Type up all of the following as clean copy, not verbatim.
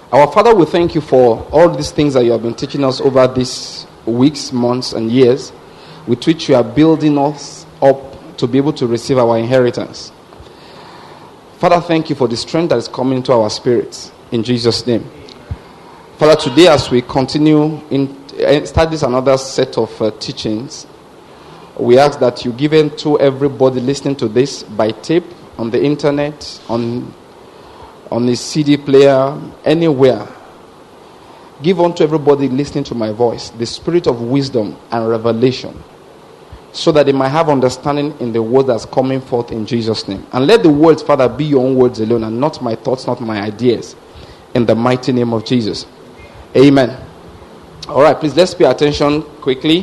Our Father, we thank you for all these things that you have been teaching us over these weeks, months, and years, with which you are building us up to be able to receive our inheritance. Father, thank you for the strength that is coming into our spirits, in Jesus' name. Father, today as we continue start this another set of teachings, we ask that you give in to everybody listening to this by tape, on the internet, on a CD player, anywhere. Give unto everybody listening to my voice the spirit of wisdom and revelation, so that they might have understanding in the word that's coming forth in Jesus' name. And let the words, Father, be your own words alone, and not my thoughts, not my ideas. In the mighty name of Jesus. Amen. All right, please let's pay attention quickly.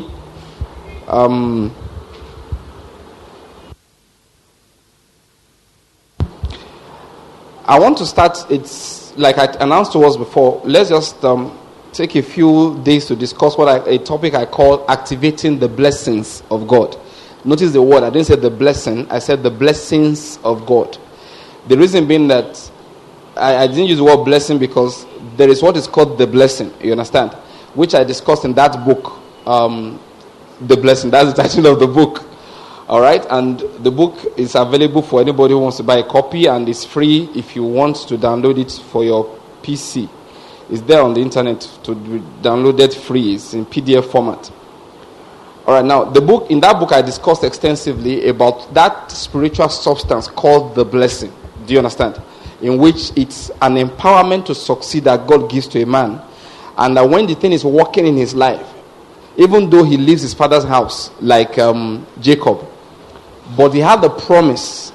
I want to start, it's like I announced to us before, let's just take a few days to discuss a topic I call activating the blessings of God. Notice the word, I didn't say the blessing, I said the blessings of God. The reason being that I didn't use the word blessing because there is what is called the blessing, you understand? Which I discussed in that book, The Blessing. That's the title of the book. All right, and the book is available for anybody who wants to buy a copy, and it's free if you want to download it for your PC. It's there on the internet to be downloaded free. It's in PDF format. All right, now in that book I discussed extensively about that spiritual substance called the blessing. Do you understand? In which it's an empowerment to succeed that God gives to a man, and that when the thing is working in his life, even though he leaves his father's house like Jacob, but he had the promise,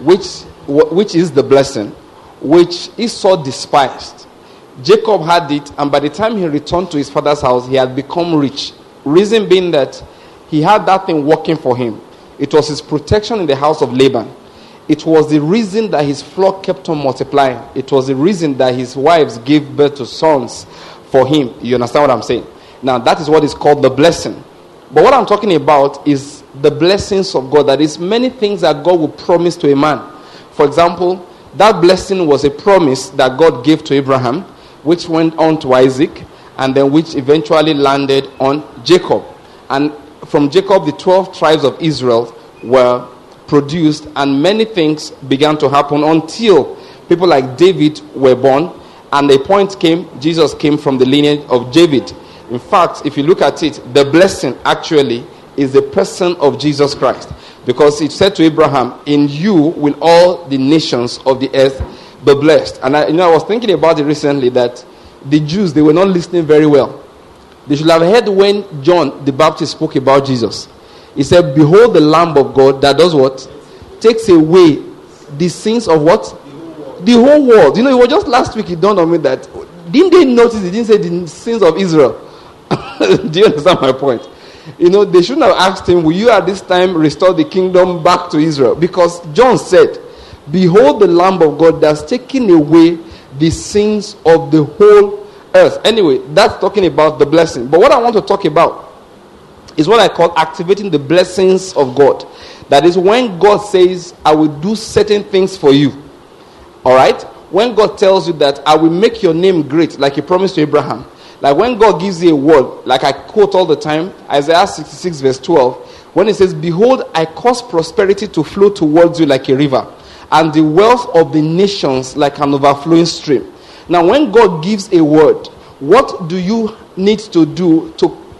which is the blessing, which Esau despised. Jacob had it, and by the time he returned to his father's house, he had become rich. Reason being that he had that thing working for him. It was his protection in the house of Laban. It was the reason that his flock kept on multiplying. It was the reason that his wives gave birth to sons for him. You understand what I'm saying? Now, that is what is called the blessing. But what I'm talking about is the blessings of God. That is many things that God will promise to a man. For example, that blessing was a promise that God gave to Abraham, which went on to Isaac, and then which eventually landed on Jacob. And from Jacob, the 12 tribes of Israel were produced, and many things began to happen until people like David were born, and the point came, Jesus came from the lineage of David. In fact, if you look at it, the blessing actually is the person of Jesus Christ. Because it said to Abraham, in you will all the nations of the earth be blessed. And I was thinking about it recently, that the Jews, they were not listening very well. They should have heard when John the Baptist spoke about Jesus. He said, behold the Lamb of God that does what? Takes away the sins of what? The whole world. You know, it was just last week it dawned on me that, didn't they notice he didn't say the sins of Israel? Do you understand my point? You know, they shouldn't have asked him, will you at this time restore the kingdom back to Israel? Because John said, behold the Lamb of God that's taken away the sins of the whole earth. Anyway, that's talking about the blessing. But what I want to talk about is what I call activating the blessings of God. That is when God says, I will do certain things for you. All right? When God tells you that I will make your name great, like he promised to Abraham. Like when God gives you a word, like I quote all the time, Isaiah 66 verse 12, when it says, behold, I cause prosperity to flow towards you like a river, and the wealth of the nations like an overflowing stream. Now when God gives a word, what do you need to do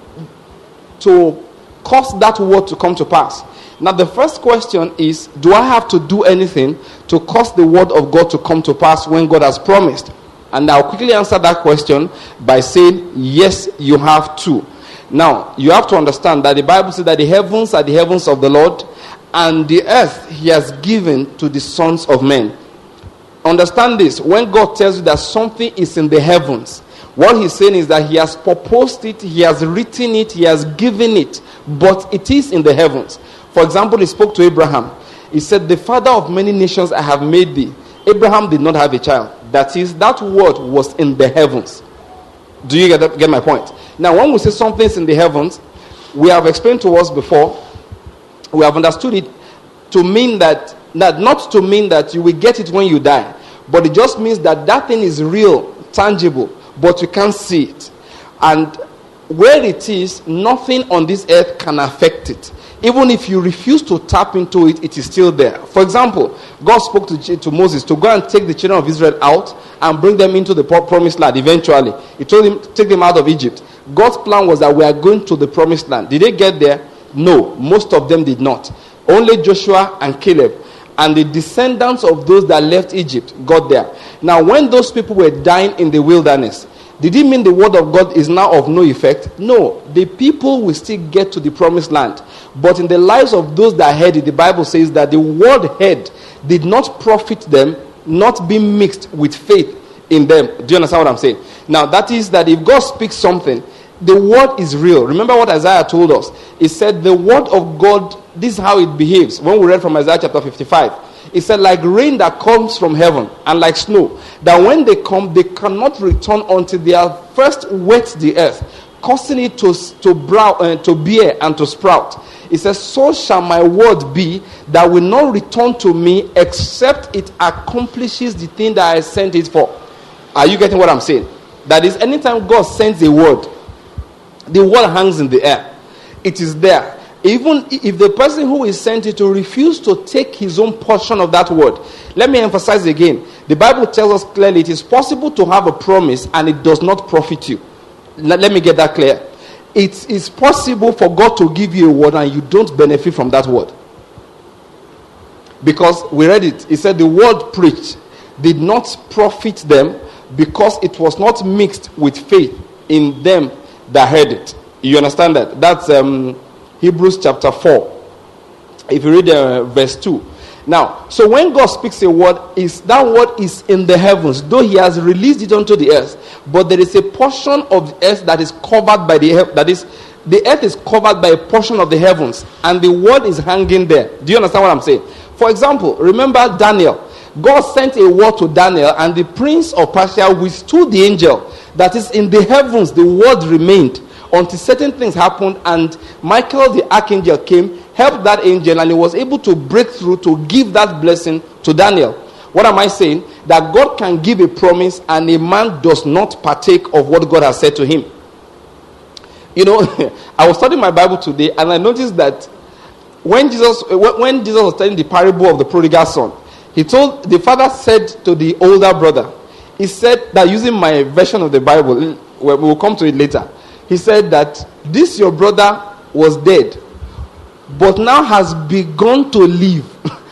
to cause that word to come to pass? Now the first question is, do I have to do anything to cause the word of God to come to pass when God has promised? And I'll quickly answer that question by saying, yes, you have to. Now, you have to understand that the Bible says that the heavens are the heavens of the Lord, and the earth he has given to the sons of men. Understand this. When God tells you that something is in the heavens, what he's saying is that he has proposed it, he has written it, he has given it, but it is in the heavens. For example, he spoke to Abraham. He said, the father of many nations I have made thee. Abraham did not have a child. That is, that word was in the heavens. Do you get my point? Now, when we say something's in the heavens, we have explained to us before, we have understood it to mean that not to mean that you will get it when you die, but it just means that that thing is real tangible, but you can't see it. And where it is, nothing on this earth can affect it. Even if you refuse to tap into it, it is still there. For example, God spoke to Moses to go and take the children of Israel out and bring them into the promised land eventually. He told him to take them out of Egypt. God's plan was that we are going to the promised land. Did they get there? No, most of them did not. Only Joshua and Caleb and the descendants of those that left Egypt got there. Now, when those people were dying in the wilderness, did it mean the word of God is now of no effect? No, the people will still get to the promised land. But in the lives of those that heard it, the Bible says that the word heard did not profit them, not being mixed with faith in them. Do you understand what I'm saying? Now, that is that if God speaks something, the word is real. Remember what Isaiah told us. He said the word of God, this is how it behaves. When we read from Isaiah chapter 55, it said, like rain that comes from heaven and like snow, that when they come, they cannot return until they have first wet the earth, causing it to bear and to sprout. It says, so shall my word be that will not return to me except it accomplishes the thing that I sent it for. Are you getting what I'm saying? That is, anytime God sends a word, the word hangs in the air. It is there. Even if the person who is sent it to refuse to take his own portion of that word. Let me emphasize again. The Bible tells us clearly it is possible to have a promise and it does not profit you. Let me get that clear. It is possible for God to give you a word and you don't benefit from that word. Because we read it. It said the word preached did not profit them because it was not mixed with faith in them that heard it. You understand that? That's Hebrews chapter 4. If you read verse 2. Now, so when God speaks a word, that word is in the heavens, though he has released it onto the earth. But there is a portion of the earth that is covered by the earth is covered by a portion of the heavens, and the word is hanging there. Do you understand what I'm saying? For example, remember Daniel. God sent a word to Daniel, and the prince of Persia withstood the angel. That is, in the heavens, the word remained until certain things happened, and Michael the archangel came, helped that angel, and he was able to break through to give that blessing to Daniel. What am I saying? That God can give a promise and a man does not partake of what God has said to him. You know, I was studying my Bible today and I noticed that when Jesus was telling the parable of the prodigal son, the father said to the older brother, he said that, using my version of the Bible, we will come to it later. He said that this your brother was dead, but now has begun to live.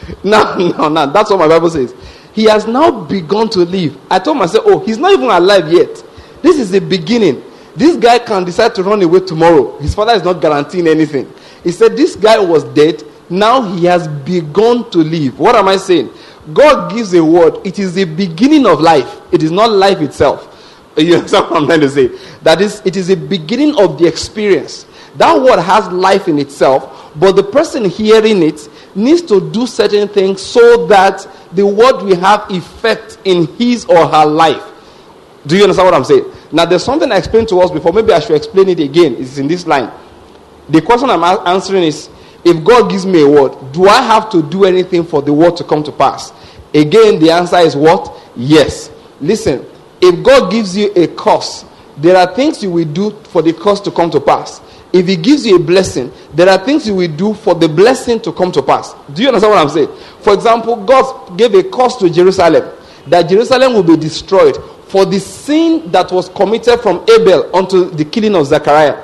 Now, that's what my Bible says. He has now begun to live. I told myself, oh, he's not even alive yet. This is the beginning. This guy can decide to run away tomorrow. His father is not guaranteeing anything. He said this guy was dead. Now he has begun to live. What am I saying? God gives a word. It is the beginning of life. It is not life itself. You understand what I'm trying to say? That is, it is the beginning of the experience. That word has life in itself, but the person hearing it needs to do certain things so that the word will have effect in his or her life. Do you understand what I'm saying? Now, there's something I explained to us before. Maybe I should explain it again. It's in this line. The question I'm answering is, if God gives me a word, do I have to do anything for the word to come to pass? Again, the answer is what? Yes. Listen, if God gives you a curse, there are things you will do for the curse to come to pass. If he gives you a blessing, there are things you will do for the blessing to come to pass. Do you understand what I'm saying? For example, God gave a curse to Jerusalem, that Jerusalem will be destroyed for the sin that was committed from Abel unto the killing of Zechariah.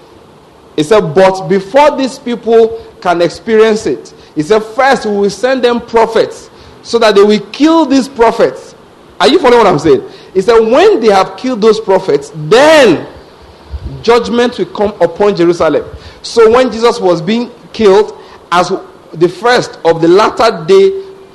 He said, but before these people can experience it, he said, first we will send them prophets so that they will kill these prophets. Are you following what I'm saying? He said, when they have killed those prophets, then judgment will come upon Jerusalem. So when Jesus was being killed as the first of the latter day,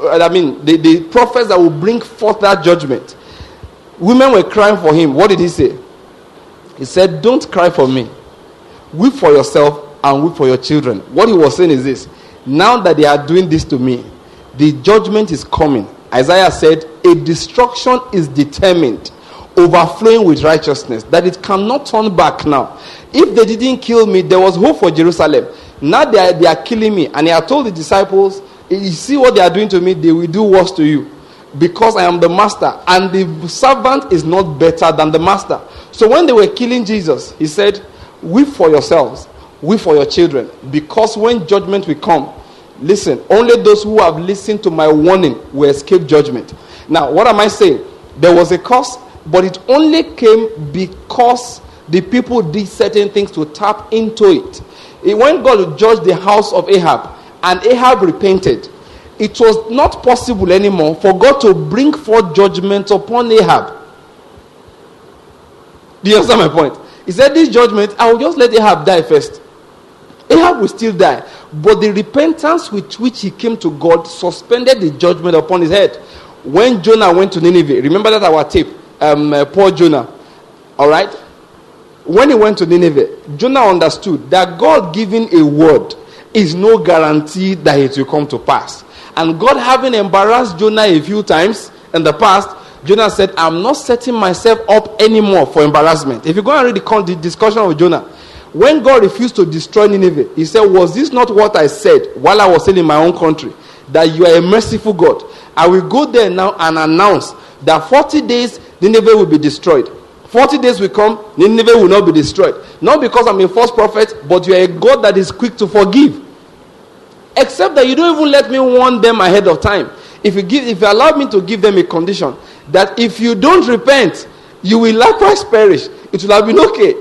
the prophets that will bring forth that judgment, women were crying for him. What did he say? He said, don't cry for me. Weep for yourself and weep for your children. What he was saying is this: now that they are doing this to me, the judgment is coming. Isaiah said, a destruction is determined, overflowing with righteousness, that it cannot turn back now. If they didn't kill me, there was hope for Jerusalem. Now they are killing me. And he had told the disciples, you see what they are doing to me, they will do worse to you. because I am the master, and the servant is not better than the master. So when they were killing Jesus, he said, weep for yourselves, weep for your children, because when judgment will come, listen, only those who have listened to my warning will escape judgment. Now, what am I saying? There was a curse, but it only came because the people did certain things to tap into it. When God judged the house of Ahab, and Ahab repented, it was not possible anymore for God to bring forth judgment upon Ahab. Do you understand my point? He said, this judgment, I will just let Ahab die first. Ahab will still die. But the repentance with which he came to God suspended the judgment upon his head. When Jonah went to Nineveh, remember that our tape, poor Jonah. Alright? When he went to Nineveh, Jonah understood that God giving a word is no guarantee that it will come to pass. And God, having embarrassed Jonah a few times in the past, Jonah said, I'm not setting myself up anymore for embarrassment. If you go and read the discussion of Jonah, when God refused to destroy Nineveh, he said, was this not what I said while I was still in my own country? That you are a merciful God. I will go there now and announce that 40 days Nineveh will be destroyed. 40 days will come, Nineveh will not be destroyed. Not because I'm a false prophet, but you are a God that is quick to forgive. Except that you don't even let me warn them ahead of time. If you allow me to give them a condition that if you don't repent, you will likewise perish, it will have been okay.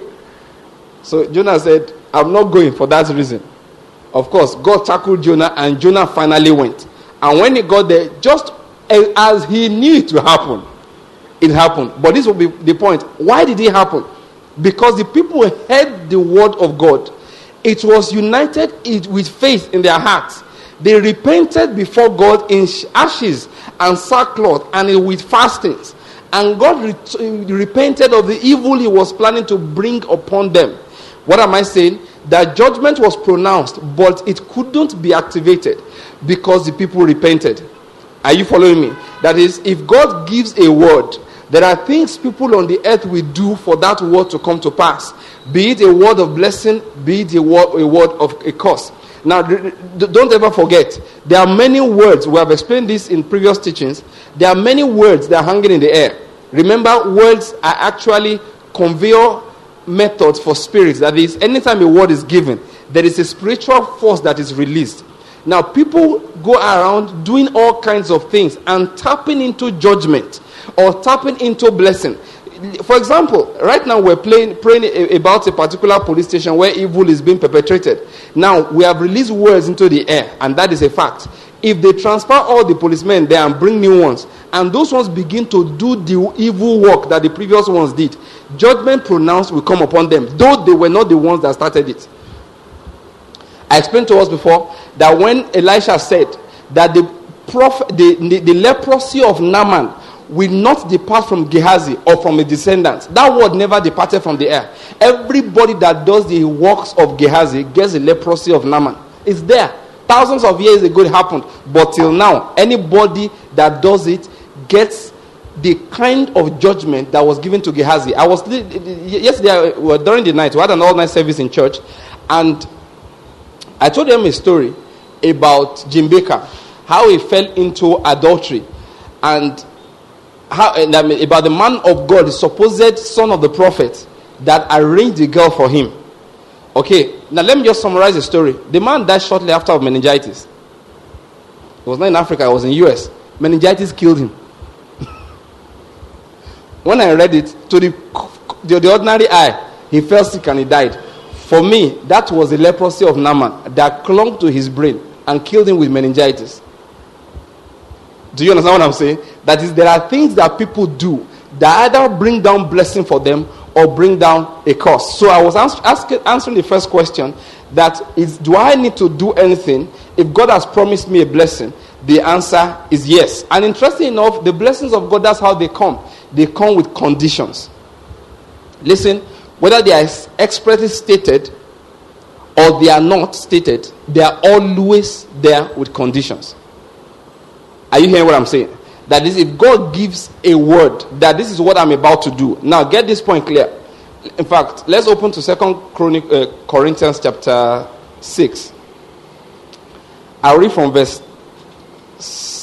So Jonah said, I'm not going for that reason. Of course, God tackled Jonah, and Jonah finally went. And when he got there, just as he knew it will happen, it happened. But this will be the point. Why did it happen? Because the people heard the word of God. It was united with faith in their hearts. They repented before God in ashes and sackcloth and with fastings. And God repented of the evil he was planning to bring upon them. What am I saying? That judgment was pronounced, but it couldn't be activated because the people repented. Are you following me? That is, if God gives a word, there are things people on the earth will do for that word to come to pass. Be it a word of blessing, be it a word of a curse. Now, don't ever forget, there are many words. We have explained this in previous teachings. There are many words that are hanging in the air. Remember, words are actually conveyor methods for spirits. That is, anytime a word is given, there is a spiritual force that is released. Now, people go around doing all kinds of things and tapping into judgment or tapping into blessing. For example, right now we're praying about a particular police station where evil is being perpetrated. Now, we have released words into the air, and that is a fact. If they transfer all the policemen there and bring new ones, and those ones begin to do the evil work that the previous ones did, judgment pronounced will come upon them, though they were not the ones that started it. I explained to us before that when Elisha said that the leprosy of Naaman will not depart from Gehazi or from his descendants, that word never departed from the air. Everybody that does the works of Gehazi gets the leprosy of Naaman. It's there. Thousands of years ago it happened, but till now, anybody that does it gets the kind of judgment that was given to Gehazi. Yesterday, during the night, we had an all-night service in church, and I told them a story about Jim Baker, how he fell into adultery, and about the man of God, the supposed son of the prophet, that arranged the girl for him. Okay, now let me just summarize the story. The man died shortly after of meningitis. He was not in Africa, he was in the US. Meningitis killed him. When I read it, to the ordinary eye, he fell sick and he died. For me, that was the leprosy of Naaman that clung to his brain and killed him with meningitis. Do you understand what I'm saying? That is, there are things that people do that either bring down blessing for them or bring down a curse. So I was answering the first question, that is, do I need to do anything if God has promised me a blessing? The answer is yes. And interesting enough, the blessings of God, that's how they come. They come with conditions. Listen, whether they are expressly stated or they are not stated, they are always there with conditions. Are you hearing what I'm saying? That is, if God gives a word that this is what I'm about to do. Now, get this point clear. In fact, let's open to 2 Corinthians chapter 6. I'll read from verse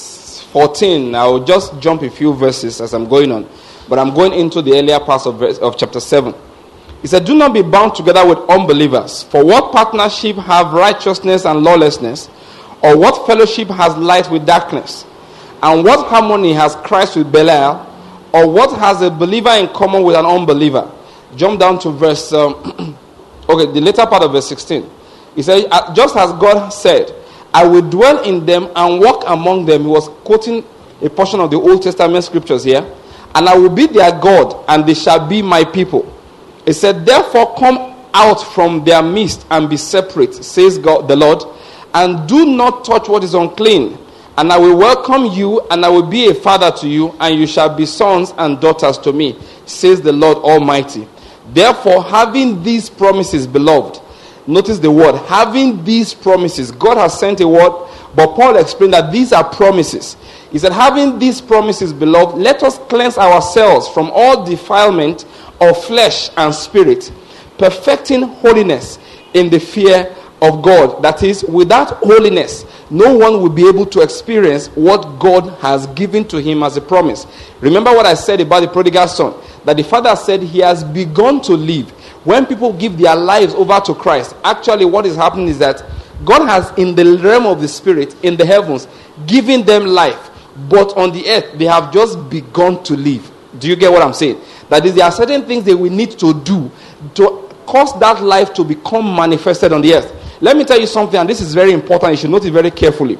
14. I'll just jump a few verses as I'm going on. But I'm going into the earlier parts of chapter 7. He said, do not be bound together with unbelievers. For what partnership have righteousness and lawlessness? Or what fellowship has light with darkness? And what harmony has Christ with Belial? Or what has a believer in common with an unbeliever? Jump down to verse, the later part of verse 16. He said, just as God said, I will dwell in them and walk among them. He was quoting a portion of the Old Testament scriptures here. And I will be their God, and they shall be my people. He said, therefore come out from their midst and be separate, says God the Lord, and do not touch what is unclean. And I will welcome you, and I will be a father to you, and you shall be sons and daughters to me, says the Lord Almighty. Therefore, having these promises, beloved, notice the word, having these promises. God has sent a word, but Paul explained that these are promises. He said, having these promises, beloved, let us cleanse ourselves from all defilement of flesh and spirit, perfecting holiness in the fear of God. That is, without holiness, no one will be able to experience what God has given to him as a promise. Remember what I said about the prodigal son, that the father said he has begun to live. When people give their lives over to Christ, actually what is happening is that God has, in the realm of the spirit, in the heavens, given them life. But on the earth, they have just begun to live. Do you get what I'm saying? That is, there are certain things they will need to do to cause that life to become manifested on the earth. Let me tell you something, and this is very important. You should note it very carefully.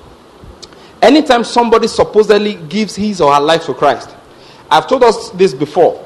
Anytime somebody supposedly gives his or her life to Christ, I've told us this before.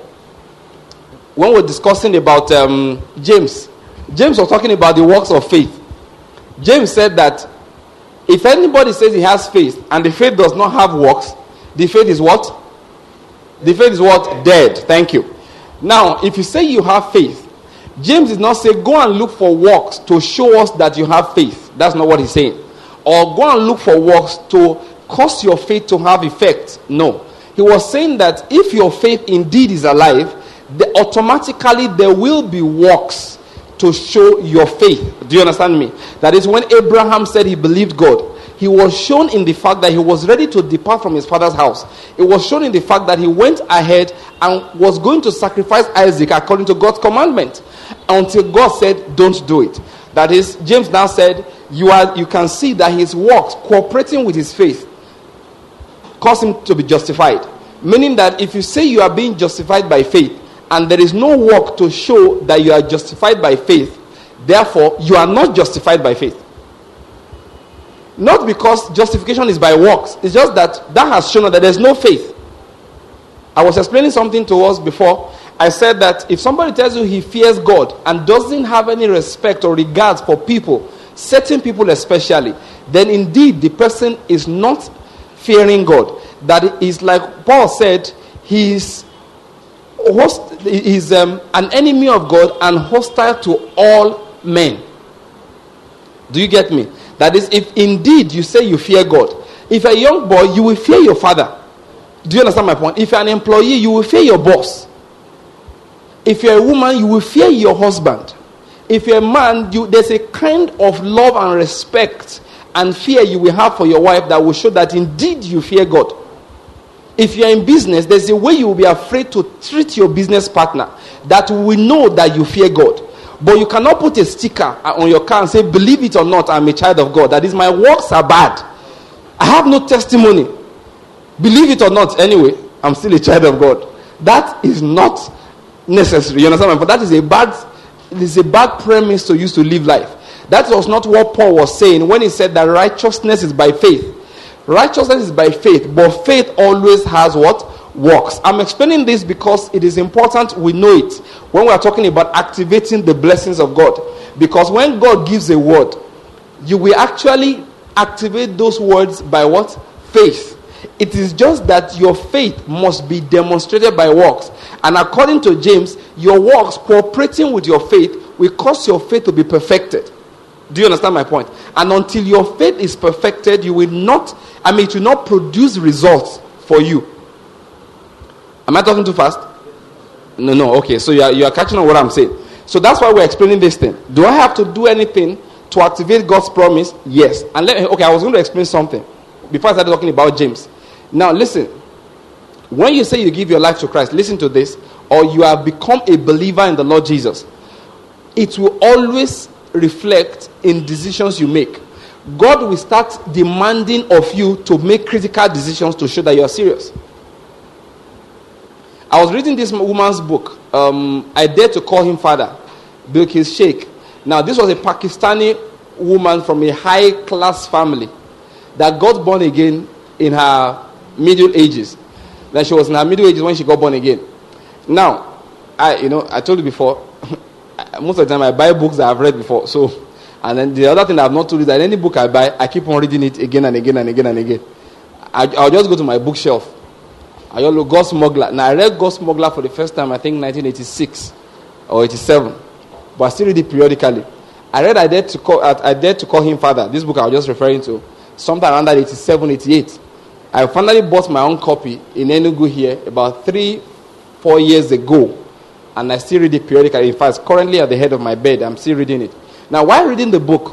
When we're discussing about James was talking about the works of faith. James said that if anybody says he has faith and the faith does not have works, the faith is what? The faith is what? Dead. Thank you. Now, if you say you have faith, James did not say go and look for works to show us that you have faith. That's not what he's saying. Or go and look for works to cause your faith to have effect. No. He was saying that if your faith indeed is alive, automatically there will be works to show your faith. Do you understand me? That is, when Abraham said he believed God, he was shown in the fact that he was ready to depart from his father's house. It was shown in the fact that he went ahead and was going to sacrifice Isaac according to God's commandment, until God said, don't do it. That is, James now said, you can see that his works cooperating with his faith cause him to be justified. Meaning that if you say you are being justified by faith, and there is no work to show that you are justified by faith, therefore you are not justified by faith. Not because justification is by works. It's just that has shown that there's no faith. I was explaining something to us before. I said that if somebody tells you he fears God and doesn't have any respect or regards for people, certain people especially, then indeed the person is not fearing God. That is, like Paul said, he's an enemy of God and hostile to all men. Do you get me? That is, if indeed you say you fear God. If you're a young boy, you will fear your father. Do you understand my point? If you're an employee, you will fear your boss. If you're a woman, you will fear your husband. If you're a man, there's a kind of love and respect and fear you will have for your wife that will show that indeed you fear God. If you're in business, there's a way you will be afraid to treat your business partner that will know that you fear God. But you cannot put a sticker on your car and say, believe it or not, I'm a child of God. That is, my works are bad. I have no testimony. Believe it or not, anyway, I'm still a child of God. That is not necessary. You understand? But that is a bad premise to use to live life. That was not what Paul was saying when he said that righteousness is by faith. Righteousness is by faith, but faith always has what? Works. I'm explaining this because it is important we know it when we are talking about activating the blessings of God. Because when God gives a word, you will actually activate those words by what? Faith. It is just that your faith must be demonstrated by works. And according to James, your works cooperating with your faith will cause your faith to be perfected. Do you understand my point? And until your faith is perfected, it will not produce results for you. Am I talking too fast? No. Okay, so you are catching on what I'm saying. So that's why we're explaining this thing. Do I have to do anything to activate God's promise? Yes. And I was going to explain something before I started talking about James. Now listen, when you say you give your life to Christ, listen to this, or you have become a believer in the Lord Jesus, it will always reflect in decisions you make. God will start demanding of you to make critical decisions to show that you are serious. I was reading this woman's book, I Dare to Call Him Father, Bilkis Sheikh. Now this was a Pakistani woman from a high-class family that got born again in her middle ages. Then she was in her middle ages when she got born again. Now, I told you before, most of the time I buy books that I've read before. So, and then the other thing I've not told you is that any book I buy, I keep on reading it again and again and again and again. I'll just go to my bookshelf. I just look God Smuggler. Now I read God Smuggler for the first time, I think 1986 or 87, but I still read it periodically. I read I Dare to Call Him Father. This book I was just referring to, sometime around that 87, 88. I finally bought my own copy in Enugu here about 3-4 years ago, and I still read it periodically. In fact, currently at the head of my bed, I'm still reading it. Now, while reading the book,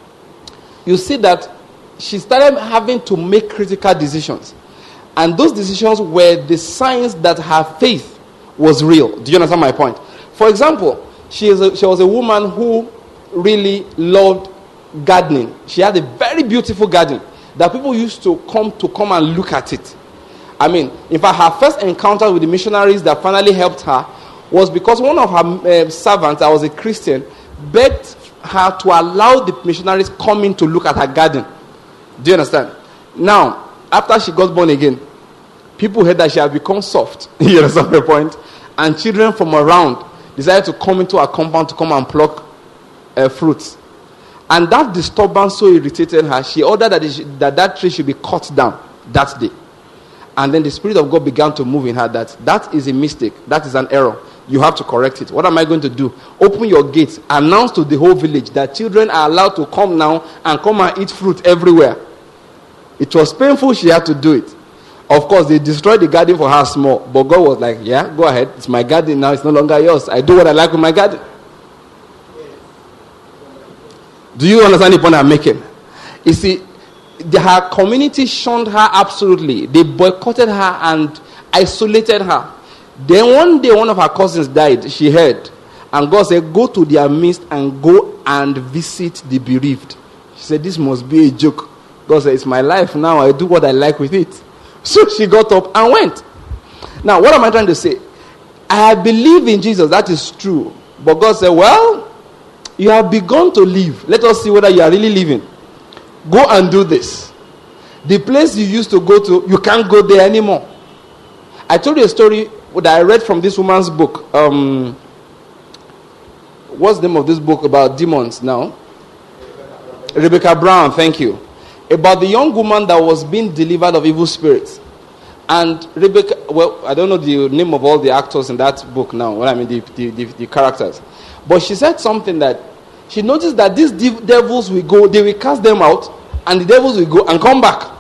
you see that she started having to make critical decisions. And those decisions were the signs that her faith was real. Do you understand my point? For example, she was a woman who really loved gardening. She had a very beautiful garden that people used to come and look at it. I mean, in fact, her first encounter with the missionaries that finally helped her was because one of her servants, that was a Christian, begged her to allow the missionaries come in to look at her garden. Do you understand? Now, after she got born again, people heard that she had become soft. You understand the point? And children from around decided to come into her compound to come and pluck fruits. And that disturbance so irritated her, she ordered that tree should be cut down that day. And then the Spirit of God began to move in her that is a mistake. That is an error. You have to correct it. What am I going to do? Open your gates. Announce to the whole village that children are allowed to come now and come and eat fruit everywhere. It was painful. She had to do it. Of course, they destroyed the garden for her small. But God was like, yeah, go ahead. It's my garden now. It's no longer yours. I do what I like with my garden. Do you understand the point I'm making? You see, her community shunned her absolutely. They boycotted her and isolated her. Then one day, one of her cousins died. She heard. And God said, go to their midst and go and visit the bereaved. She said, this must be a joke. God said, it's my life now. I do what I like with it. So she got up and went. Now, what am I trying to say? I believe in Jesus. That is true. But God said, well, you have begun to live. Let us see whether you are really living. Go and do this. The place you used to go to, you can't go there anymore. I told you a story that I read from this woman's book. What's the name of this book about demons now? Rebecca Brown, thank you. About the young woman that was being delivered of evil spirits. And Rebecca, well, I don't know the name of all the actors in that book now. Well, I mean the characters. But she said something that she noticed that these devils will go, they will cast them out, and the devils will go and come back.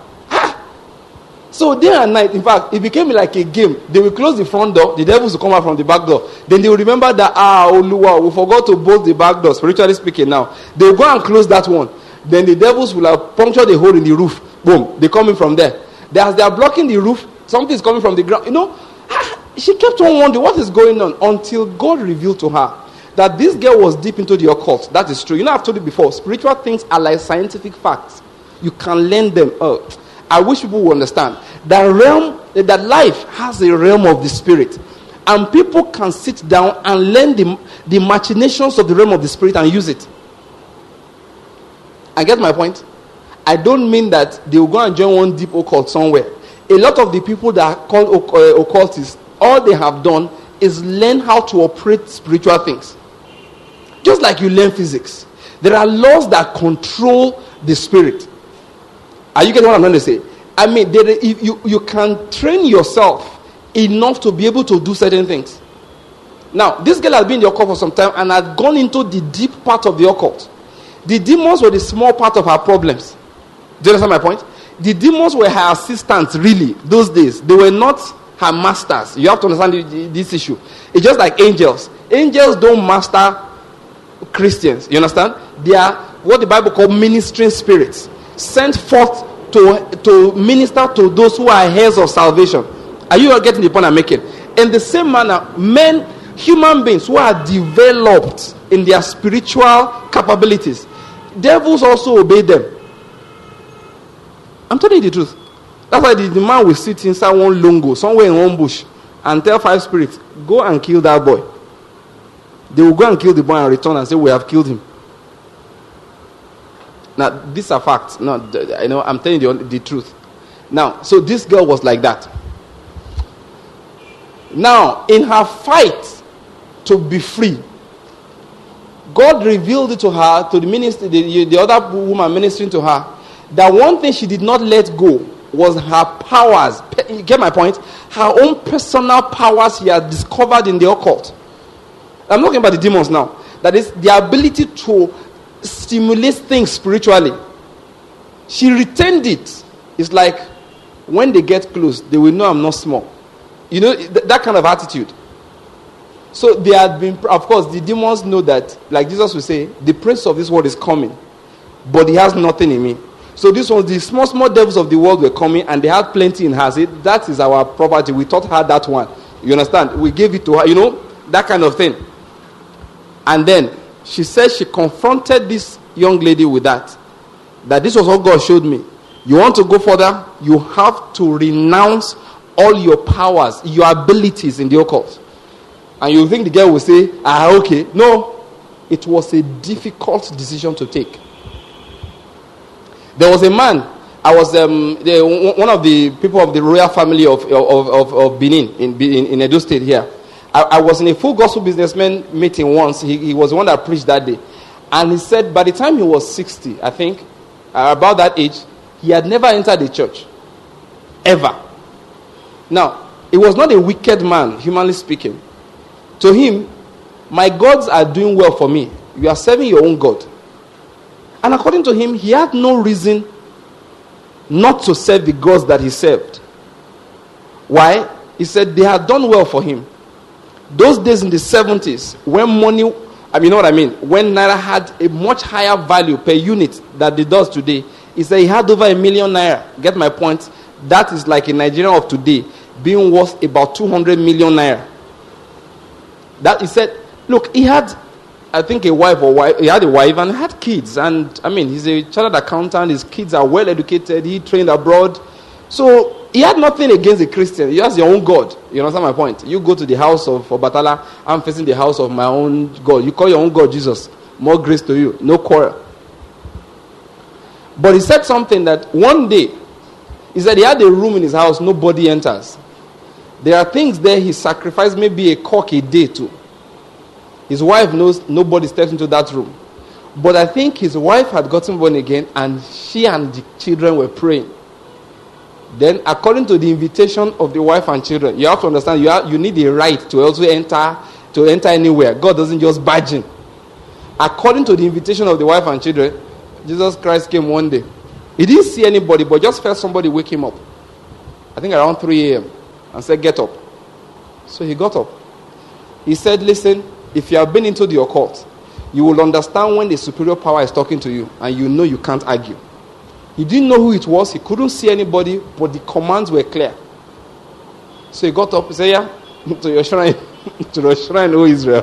So day and night, in fact, it became like a game. They will close the front door, the devils will come out from the back door. Then they will remember that, Oluwa, we forgot to bolt the back door, spiritually speaking now. They will go and close that one. Then the devils will have punctured a hole in the roof. Boom, they come in from there. As they are blocking the roof, something is coming from the ground. She kept on wondering what is going on until God revealed to her that this girl was deep into the occult. That is true. I've told you before, spiritual things are like scientific facts. You can learn them. I wish people would understand that life has a realm of the spirit. And people can sit down and learn the machinations of the realm of the spirit and use it. I get my point? I don't mean that they will go and join one deep occult somewhere. A lot of the people that are called occultists, all they have done is learn how to operate spiritual things. Just like you learn physics. There are laws that control the spirit. Are you getting what I'm trying to say? I mean, you can train yourself enough to be able to do certain things. Now, this girl has been in the occult for some time and had gone into the deep part of the occult. The demons were the small part of her problems. Do you understand my point? The demons were her assistants, really, those days. They were not her masters. You have to understand this issue. It's just like angels. Angels don't master Christians. You understand? They are what the Bible calls ministering spirits, sent forth to minister to those who are heirs of salvation. Are you all getting the point I'm making? In the same manner, human beings who are developed in their spiritual capabilities, devils also obey them. I'm telling you the truth. That's why the man will sit inside one longo, somewhere in one bush, and tell 5 spirits, go and kill that boy. They will go and kill the boy and return and say, we have killed him. Now, these are facts. No, I know, I'm telling you the truth. Now, so this girl was like that. Now, in her fight to be free, God revealed it to her, to the minister, the other woman ministering to her, that one thing she did not let go was her powers. You get my point? Her own personal powers she had discovered in the occult. I'm talking about the demons now. That is the ability to stimulate things spiritually. She retained it. It's like when they get close, they will know I'm not small. You know, that kind of attitude. So they had been, of course, the demons know that, like Jesus will say, the prince of this world is coming, but he has nothing in me. So this was the small devils of the world were coming, and they had plenty in her. Say, that is our property. We taught her that one. You understand? We gave it to her. You know, that kind of thing. And then she said she confronted this young lady with that this was what God showed me. You want to go further? You have to renounce all your powers, your abilities in the occult. And you think the girl will say, okay. No, it was a difficult decision to take. There was a man, I was one of the people of the royal family of Benin, in Edo State here. I was in a full gospel businessman meeting once. He was the one that preached that day. And he said by the time he was 60, I think, about that age, he had never entered the church. Ever. Now, he was not a wicked man, humanly speaking. To him, my gods are doing well for me. You are serving your own God. And according to him, he had no reason not to serve the gods that he served. Why? He said they had done well for him. Those days in the 70s, when money, you know what I mean? When Naira had a much higher value per unit than it does today, he said he had over 1 million Naira. Get my point? That is like a Nigerian of today being worth about 200 million Naira. That he said, look, he had, I think, he had a wife and had kids. And, he's a chartered accountant. His kids are well educated. He trained abroad. So, he had nothing against the Christian. He has your own God. You understand my point? You go to the house of Obatala. I'm facing the house of my own God. You call your own God Jesus. More grace to you. No quarrel. But he said something that one day, he said he had a room in his house, nobody enters. There are things there he sacrificed maybe a cock a day to. His wife knows nobody steps into that room. But I think his wife had gotten born again and she and the children were praying. Then, according to the invitation of the wife and children, you have to understand you need a right to also enter anywhere. God doesn't just barge in. According to the invitation of the wife and children, Jesus Christ came one day. He didn't see anybody, but just felt somebody wake him up. I think around 3 a.m. and said, get up. So he got up. He said, listen, if you have been into the occult, you will understand when the superior power is talking to you and you know you can't argue. He didn't know who it was. He couldn't see anybody, but the commands were clear. So he got up. He said, yeah, to your shrine, to the shrine, O Israel.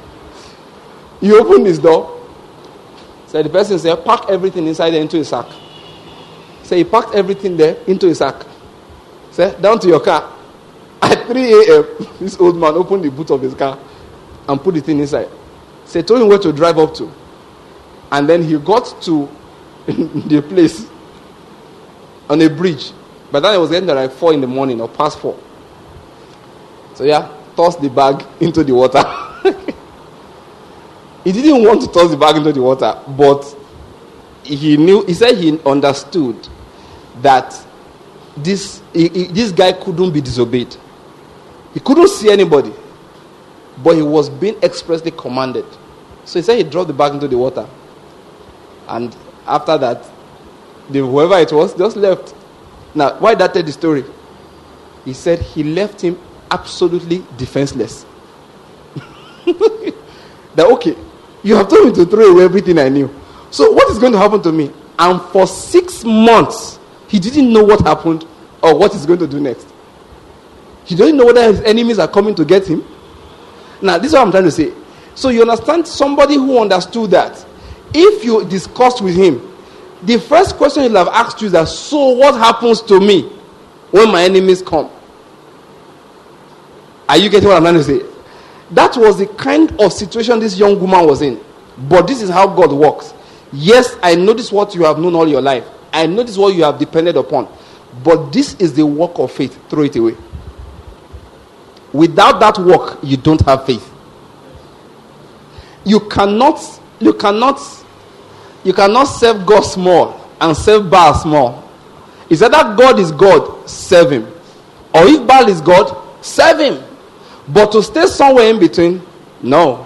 He opened his door. So the person said, pack everything inside there into a sack. So he packed everything there into a sack. Said, down to your car. At 3 a.m., this old man opened the boot of his car and put the thing inside. So he told him where to drive up to. And then he got to the place on a bridge. But then it was getting there like 4 in the morning or past 4. So yeah, tossed the bag into the water. He didn't want to toss the bag into the water, but he said he understood that this guy couldn't be disobeyed. He couldn't see anybody, but he was being expressly commanded. So he said he dropped the bag into the water. And after that, whoever it was just left. Now, why did I tell the story? He said he left him absolutely defenseless. That, okay, you have told me to throw away everything I knew. So what is going to happen to me? And for 6 months, he didn't know what happened or what he's going to do next. He doesn't know whether his enemies are coming to get him. Now, this is what I'm trying to say. So you understand, somebody who understood that, if you discussed with him, the first question he'll have asked you is that, so what happens to me when my enemies come? Are you getting what I'm trying to say? That was the kind of situation this young woman was in. But this is how God works. Yes, I know this is what you have known all your life. I know this is what you have depended upon. But this is the work of faith. Throw it away. Without that work, you don't have faith. You cannot serve God small and serve Baal small. It's either God is God, serve him. Or if Baal is God, serve him. But to stay somewhere in between, no.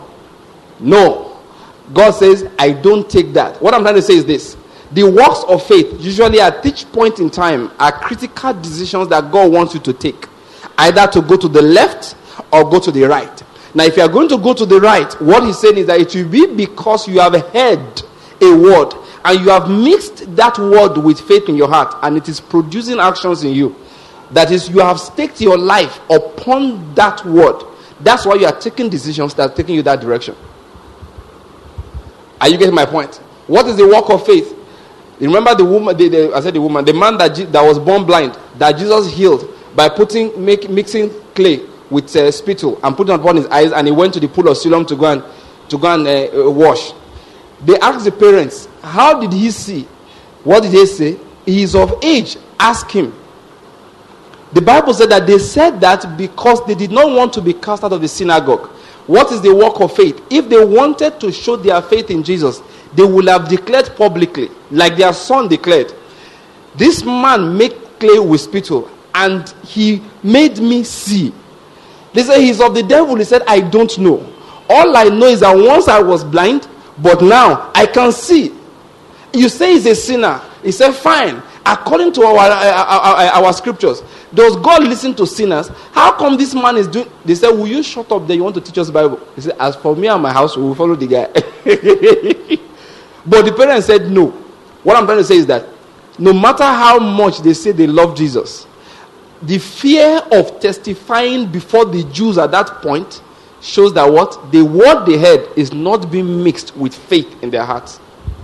God says, I don't take that. What I'm trying to say is this. The works of faith, usually at each point in time, are critical decisions that God wants you to take. Either to go to the left or go to the right. Now, if you are going to go to the right, what he's saying is that it will be because you have heard a word and you have mixed that word with faith in your heart, and it is producing actions in you. That is, you have staked your life upon that word. That's why you are taking decisions that are taking you that direction. Are you getting my point? What is the work of faith? You remember the woman, the man that was born blind, that Jesus healed by mixing clay with spittle and putting it upon his eyes, and he went to the pool of Siloam to go and wash. They asked the parents, how did he see? What did they say? He is of age. Ask him. The Bible said that they said that because they did not want to be cast out of the synagogue. What is the work of faith? If they wanted to show their faith in Jesus, they would have declared publicly, like their son declared, this man made clay with spittle and he made me see. They said he's of the devil. He said, I don't know. All I know is that once I was blind, but now I can see. You say he's a sinner. He said, fine. According to our scriptures, does God listen to sinners? How come this man is doing? They said, will you shut up there? You want to teach us Bible? He said, as for me and my house, we will follow the guy. But the parents said no. What I'm trying to say is that no matter how much they say they love Jesus, the fear of testifying before the Jews at that point shows that what? The word they heard is not being mixed with faith in their hearts.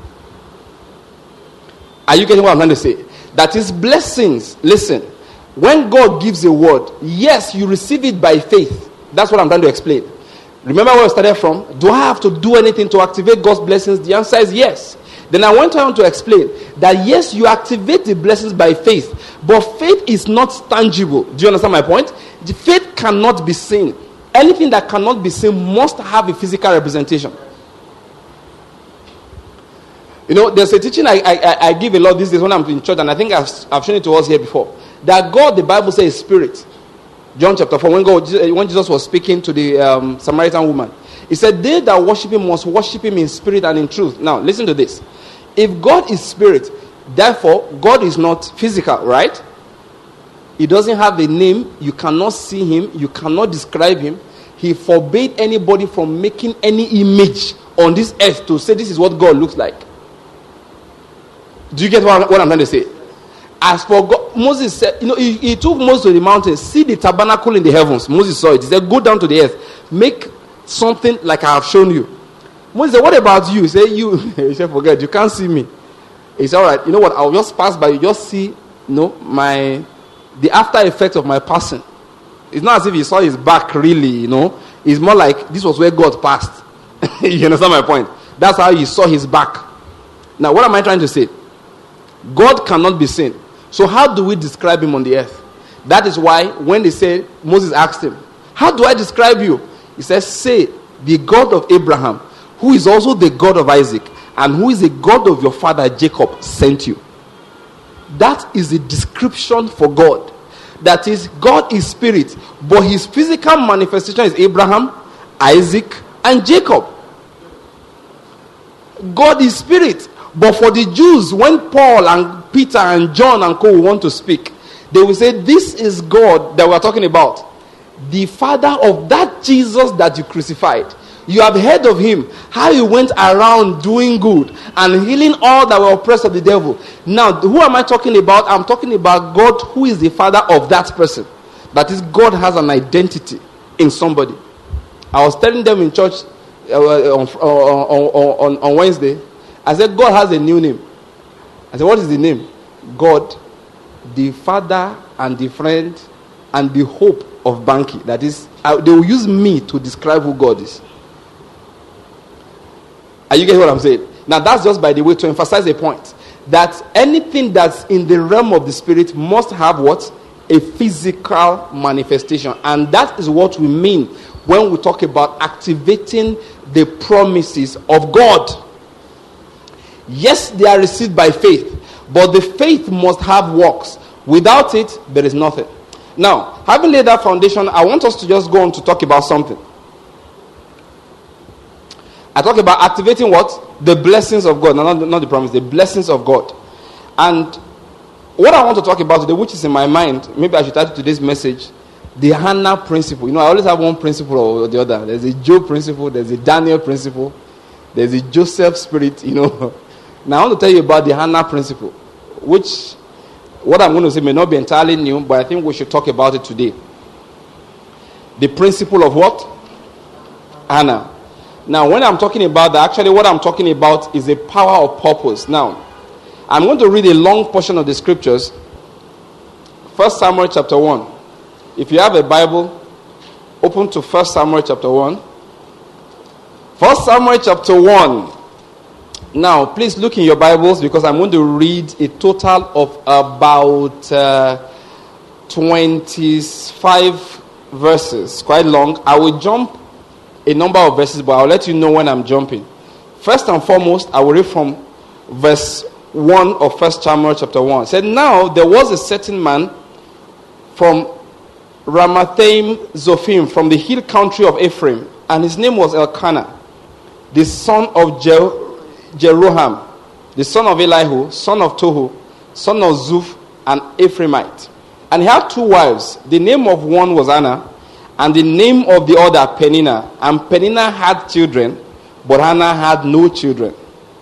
Are you getting what I'm trying to say? That is blessings. Listen, when God gives a word, yes, you receive it by faith. That's what I'm trying to explain. Remember where I started from? Do I have to do anything to activate God's blessings? The answer is yes. Then I went on to explain that yes, you activate the blessings by faith, but faith is not tangible. Do you understand my point? The faith cannot be seen. Anything that cannot be seen must have a physical representation. You know, there's a teaching I give a lot these days when I'm in church, and I think I've shown it to us here before. That God, the Bible says, is spirit. John chapter 4, when Jesus was speaking to the Samaritan woman, he said, they that worship him must worship him in spirit and in truth. Now, listen to this. If God is spirit, therefore, God is not physical, right? He doesn't have a name. You cannot see him. You cannot describe him. He forbade anybody from making any image on this earth to say this is what God looks like. Do you get what I'm trying to say? As for God, Moses said, he took Moses to the mountain, see the tabernacle in the heavens. Moses saw it. He said, go down to the earth, make something like I have shown you. Moses said, what about you? He said, he said, forget, you can't see me. He said, all right, you know what, I'll just pass by, you just see, the after effects of my passing. It's not as if he saw his back really, It's more like this was where God passed. You understand my point? That's how he saw his back. Now, what am I trying to say? God cannot be seen. So how do we describe him on the earth? That is why when they say, Moses asked him, how do I describe you? He says, say, the God of Abraham, who is also the God of Isaac, and who is the God of your father Jacob, sent you. That is the description for God. That is, God is spirit, but his physical manifestation is Abraham, Isaac, and Jacob. God is spirit. But for the Jews, when Paul and Peter and John and co want to speak, they will say, this is God that we are talking about. The Father of that Jesus that you crucified. You have heard of him, how he went around doing good and healing all that were oppressed of the devil. Now, who am I talking about? I'm talking about God, who is the father of that person. That is, God has an identity in somebody. I was telling them in church on Wednesday. I said, God has a new name. I said, what is the name? God, the father and the friend and the hope of Banky. That is, they will use me to describe who God is. Are you getting what I'm saying? Now, that's just by the way to emphasize a point. That anything that's in the realm of the spirit must have what? A physical manifestation. And that is what we mean when we talk about activating the promises of God. Yes, they are received by faith, but the faith must have works. Without it, there is nothing. Now, having laid that foundation, I want us to just go on to talk about something. I talk about activating what? The blessings of God. No, not the promise, the blessings of God. And what I want to talk about today, which is in my mind, maybe I should title today's message, the Hannah principle. You know, I always have one principle or the other. There's a Job principle, there's a Daniel principle, there's a Joseph spirit, you know. Now I want to tell you about the Hannah principle, which, what I'm going to say may not be entirely new, but I think we should talk about it today. The principle of what? Hannah. Now, when I'm talking about that, actually what I'm talking about is a power of purpose. Now, I'm going to read a long portion of the scriptures. 1 Samuel chapter 1. If you have a Bible, open to 1 Samuel chapter 1. 1 Samuel chapter 1. Now, please look in your Bibles because I'm going to read a total of about 25 verses. Quite long. I will jump a number of verses, but I'll let you know when I'm jumping. First and foremost, I will read from verse 1 of 1 Samuel chapter 1. It said, now there was a certain man from Ramathaim Zophim, from the hill country of Ephraim, and his name was Elkanah, the son of Jeroham, the son of Elihu, son of Tohu, son of Zuph, an Ephraimite. And he had two wives. The name of one was Anna, and the name of the other Peninnah. And Peninnah had children, but Hannah had no children.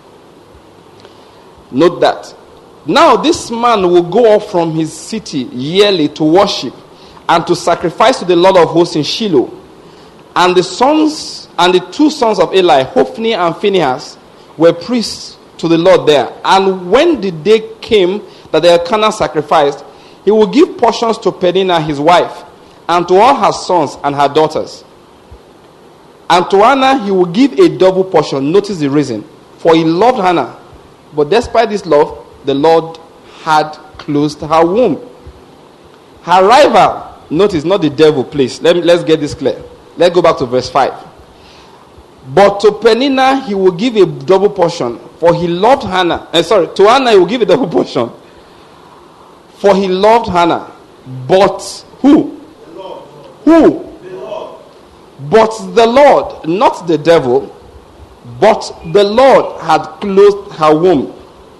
Note that. Now this man will go up from his city yearly to worship and to sacrifice to the Lord of hosts in Shiloh. And the two sons of Eli, Hophni and Phinehas, were priests to the Lord there. And when the day came that the Elkanah sacrificed, he will give portions to Peninnah his wife, and to all her sons and her daughters. And to Hannah he will give a double portion. Notice the reason. For he loved Hannah, but despite this love, the Lord had closed her womb. Her rival, notice, not the devil, please. Let's get this clear. Let's go back to verse 5. But to Peninnah he will give a double portion, for he loved Hannah. To Hannah he will give a double portion, for he loved Hannah. But who? The Lord. Who? The Lord. But the Lord, not the devil, but the Lord had closed her womb.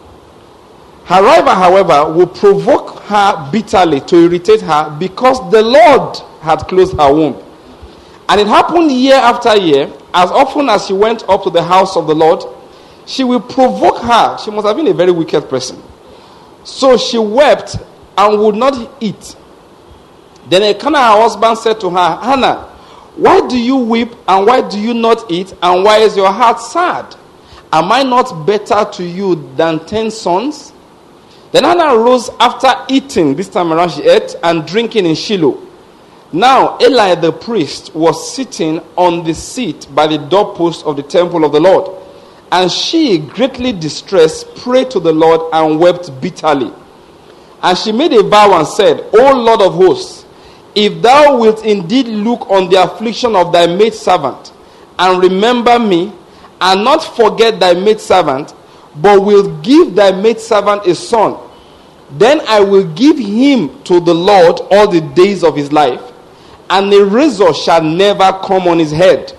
Her rival, however, will provoke her bitterly to irritate her, because the Lord had closed her womb. And it happened year after year, as often as she went up to the house of the Lord, she will provoke her. She must have been a very wicked person. So she wept and would not eat. Then Elkanah, her husband, said to her, Hannah, why do you weep, and why do you not eat, and why is your heart sad? Am I not better to you than 10 sons? Then Hannah rose after eating. This time around she ate and drinking in Shiloh. Now Eli the priest was sitting on the seat by the doorpost of the temple of the Lord. And she, greatly distressed, prayed to the Lord and wept bitterly. And she made a vow and said, O Lord of hosts, if thou wilt indeed look on the affliction of thy maidservant, and remember me, and not forget thy maidservant, but wilt give thy maidservant a son, then I will give him to the Lord all the days of his life, and a razor shall never come on his head.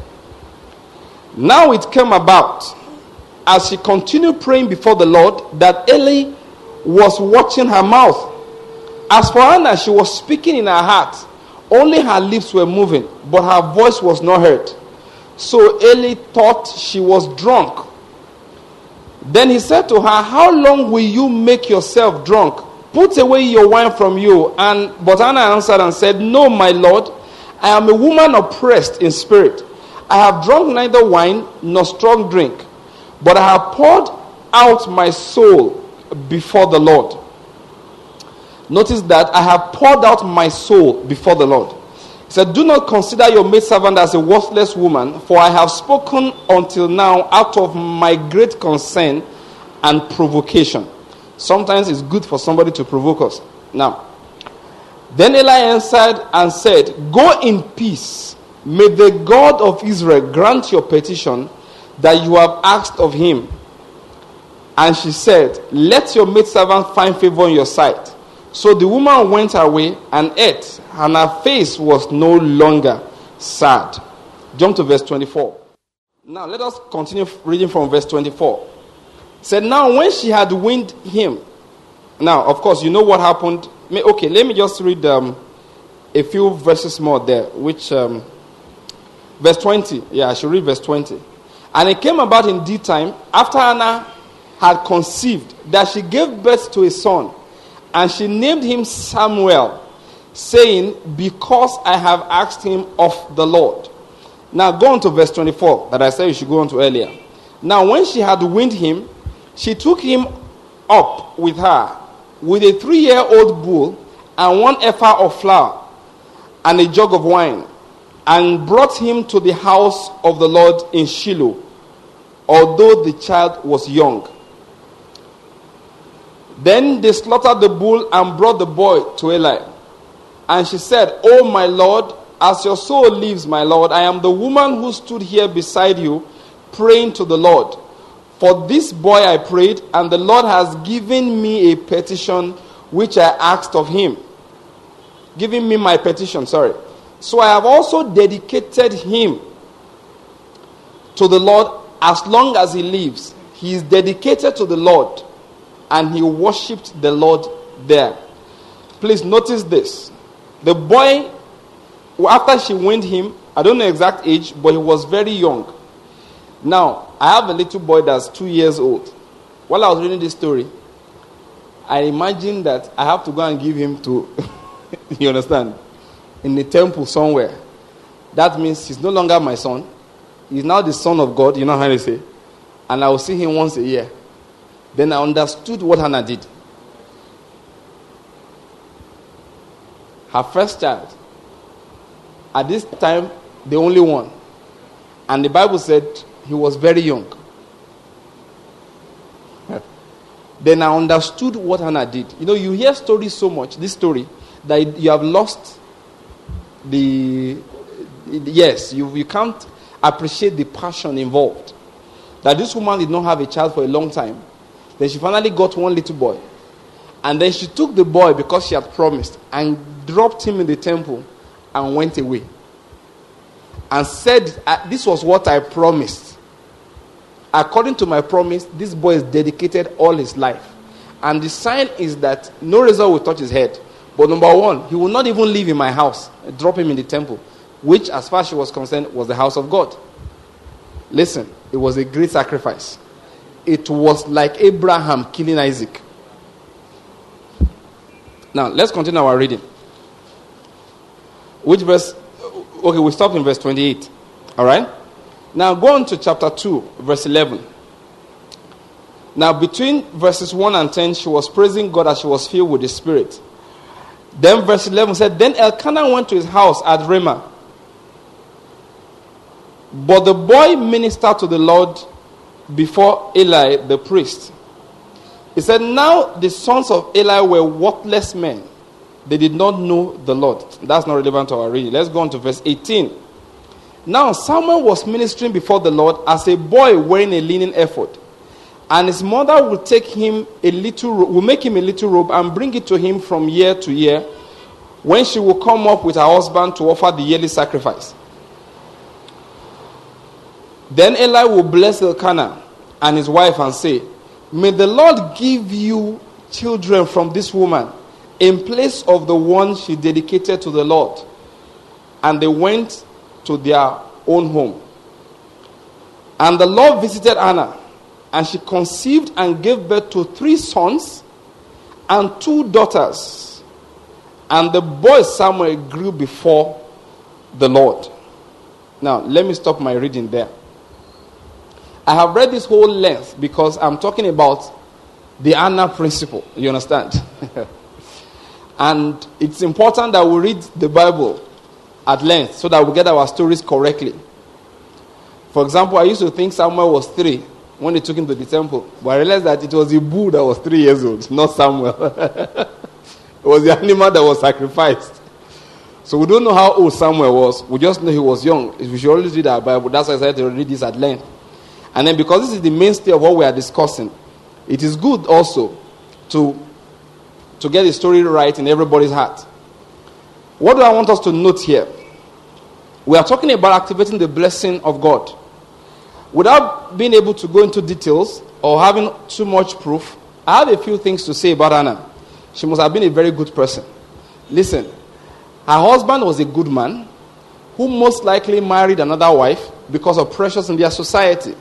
Now it came about, as she continued praying before the Lord, that Eli was watching her mouth. As for Hannah, she was speaking in her heart. Only her lips were moving, but her voice was not heard. So Eli thought she was drunk. Then he said to her, how long will you make yourself drunk? Put away your wine from you. But Hannah answered and said, no, my Lord, I am a woman oppressed in spirit. I have drunk neither wine nor strong drink, but I have poured out my soul before the Lord. Notice that I have poured out my soul before the Lord. He said, do not consider your maidservant as a worthless woman, for I have spoken until now out of my great concern and provocation. Sometimes it's good for somebody to provoke us. Now, then Eli answered and said, go in peace. May the God of Israel grant your petition that you have asked of him. And she said, let your maidservant find favor in your sight. So the woman went away and ate, and her face was no longer sad. Jump to verse 24. Now let us continue reading from verse 24. It said, now when she had weaned him. Now, of course, you know what happened. Okay, let me just read a few verses more there, which, verse 20. Yeah, I should read verse 20. And it came about in due time, after Hannah had conceived, that she gave birth to a son. And she named him Samuel, saying, because I have asked him of the Lord. Now go on to verse 24, that I said you should go on to earlier. Now when she had weaned him, she took him up with her, with a 3-year-old bull, and 1 ephah of flour, and a jug of wine, and brought him to the house of the Lord in Shiloh, although the child was young. Then they slaughtered the bull and brought the boy to Eli. And she said, oh my Lord, as your soul lives, my Lord, I am the woman who stood here beside you, praying to the Lord. For this boy I prayed, and the Lord has given me a petition which I asked of him. Giving me my petition, sorry. So I have also dedicated him to the Lord as long as he lives. He is dedicated to the Lord. And he worshipped the Lord there. Please notice this. The boy, after she weaned him, I don't know exact age, but he was very young. Now, I have a little boy that's 2 years old. While I was reading this story, I imagined that I have to go and give him to, you understand, in the temple somewhere. That means he's no longer my son. He's now the son of God, you know how they say. And I will see him once a year. Then I understood what Hannah did. Her first child, at this time, the only one. And the Bible said he was very young. Then I understood what Hannah did. You know, you hear stories so much, this story, that you have lost you can't appreciate the passion involved. That this woman did not have a child for a long time. Then she finally got one little boy. And then she took the boy because she had promised and dropped him in the temple and went away. And said, this was what I promised. According to my promise, this boy is dedicated all his life. And the sign is that no razor will touch his head. But number one, he will not even live in my house. Drop him in the temple. Which, as far as she was concerned, was the house of God. Listen, it was a great sacrifice. It was like Abraham killing Isaac. Now, let's continue our reading. Which verse? Okay, we stop in verse 28. All right? Now, go on to chapter 2, verse 11. Now, between verses 1 and 10, she was praising God as she was filled with the Spirit. Then verse 11 said, then Elkanah went to his house at Ramah. But the boy ministered to the Lord before Eli the priest. He said, now the sons of Eli were worthless men. They did not know the Lord. That's not relevant to our reading. Let's go on to verse 18. Now Samuel was ministering before the Lord as a boy wearing a linen ephod. And his mother will make him a little robe and bring it to him from year to year, when she will come up with her husband to offer the yearly sacrifice. Then Eli will bless Elkanah and his wife and say, may the Lord give you children from this woman in place of the one she dedicated to the Lord. And they went to their own home. And the Lord visited Hannah, and she conceived and gave birth to 3 sons and 2 daughters. And the boy Samuel grew before the Lord. Now, let me stop my reading there. I have read this whole length because I'm talking about the Hannah principle. You understand? And it's important that we read the Bible at length so that we get our stories correctly. For example, I used to think Samuel was 3 when they took him to the temple. But I realized that it was the bull that was 3 years old, not Samuel. It was the animal that was sacrificed. So we don't know how old Samuel was. We just know he was young. We should always read our Bible. That's why I said to read this at length. And then because this is the mainstay of what we are discussing, it is good also to get the story right in everybody's heart. What do I want us to note here? We are talking about activating the blessing of God. Without being able to go into details or having too much proof, I have a few things to say about Hannah. She must have been a very good person. Listen, her husband was a good man who most likely married another wife because of pressures in their society.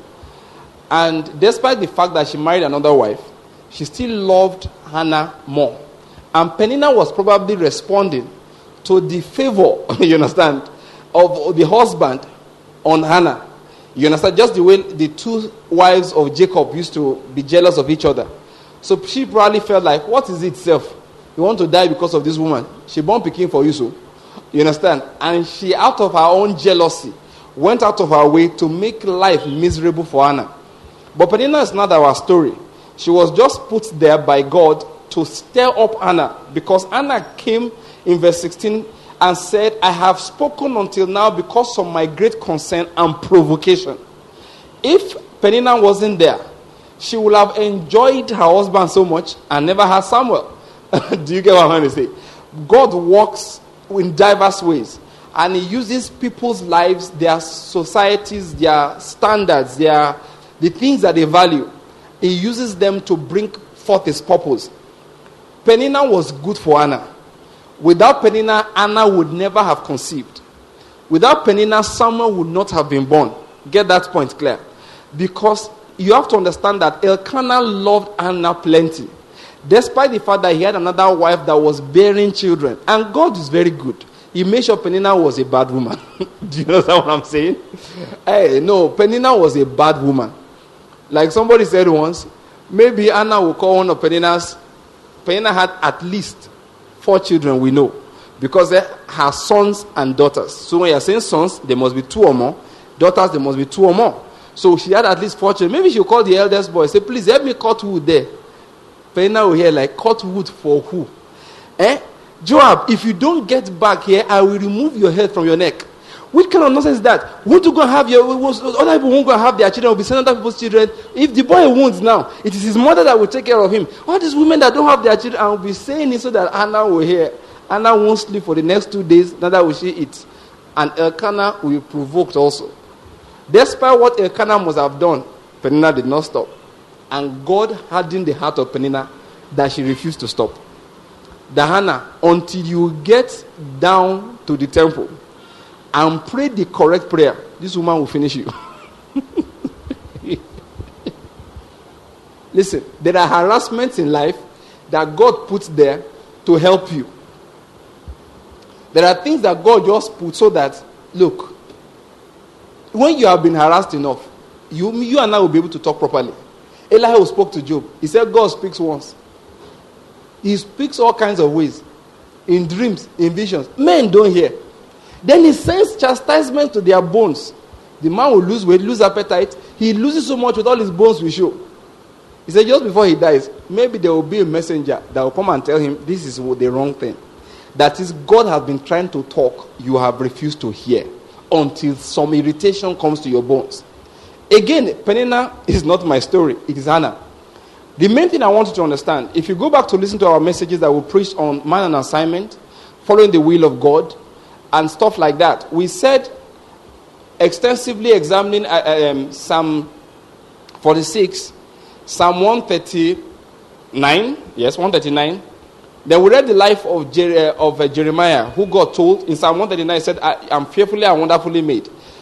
And despite the fact that she married another wife, she still loved Hannah more. And Peninnah was probably responding to the favor, you understand, of the husband on Hannah. You understand? Just the way the 2 wives of Jacob used to be jealous of each other. So she probably felt like, what is it self? You want to die because of this woman? She born Pekin for you, so. You understand? And she, out of her own jealousy, went out of her way to make life miserable for Hannah. But Peninnah is not our story. She was just put there by God to stir up Hannah, because Hannah came in verse 16 and said, I have spoken until now because of my great concern and provocation. If Peninnah wasn't there, she would have enjoyed her husband so much and never had Samuel. Do you get what I'm trying to say? God works in diverse ways, and he uses people's lives, their societies, their standards, the things that they value. He uses them to bring forth his purpose. Peninnah was good for Hannah. Without Peninnah, Hannah would never have conceived. Without Peninnah, Samuel would not have been born. Get that point clear. Because you have to understand that Elkanah loved Hannah plenty, despite the fact that he had another wife that was bearing children. And God is very good. He made sure Peninnah was a bad woman. Do you understand what I'm saying? Hey, no, Peninnah was a bad woman. Like somebody said once, maybe Hannah will call one of Peninnah's. Peninnah had at least 4 children, we know, because they have sons and daughters. So when you're saying sons, there must be 2 or more. Daughters, there must be 2 or more. So she had at least 4 children. Maybe she'll call the eldest boy, say, please help me cut wood there. Peninnah will hear, like, cut wood for who? Joab, if you don't get back here, I will remove your head from your neck. What kind of nonsense is that? Won't you go and have other people won't go and have their children, will be sending other people's children. If the boy wounds now, it is his mother that will take care of him. All these women that don't have their children, I will be saying it so that Hannah will hear. Hannah won't sleep for the next 2 days, neither will she eat. And Elkanah will be provoked also. Despite what Elkanah must have done, Peninnah did not stop. And God hardened the heart of Peninnah that she refused to stop. That Hannah, until you get down to the temple and pray the correct prayer, this woman will finish you. Listen, there are harassments in life that God puts there to help you. There are things that God just puts so that, look, when you have been harassed enough, you and I will be able to talk properly. Elihu spoke to Job. He said God speaks once. He speaks all kinds of ways. In dreams, in visions. Men don't hear. Then he sends chastisement to their bones. The man will lose weight, lose appetite. He loses so much with all his bones will show. He said just before he dies, maybe there will be a messenger that will come and tell him this is the wrong thing. That is, God has been trying to talk, you have refused to hear until some irritation comes to your bones. Again, Peninnah is not my story, it is Hannah. The main thing I want you to understand, if you go back to listen to our messages that we preached on man and assignment, following the will of God, and stuff like that, we said extensively examining Psalm 46, Psalm 139, yes, 139. Then we read the life of Jeremiah, who God told in Psalm 139, said, I am fearfully and wonderfully made.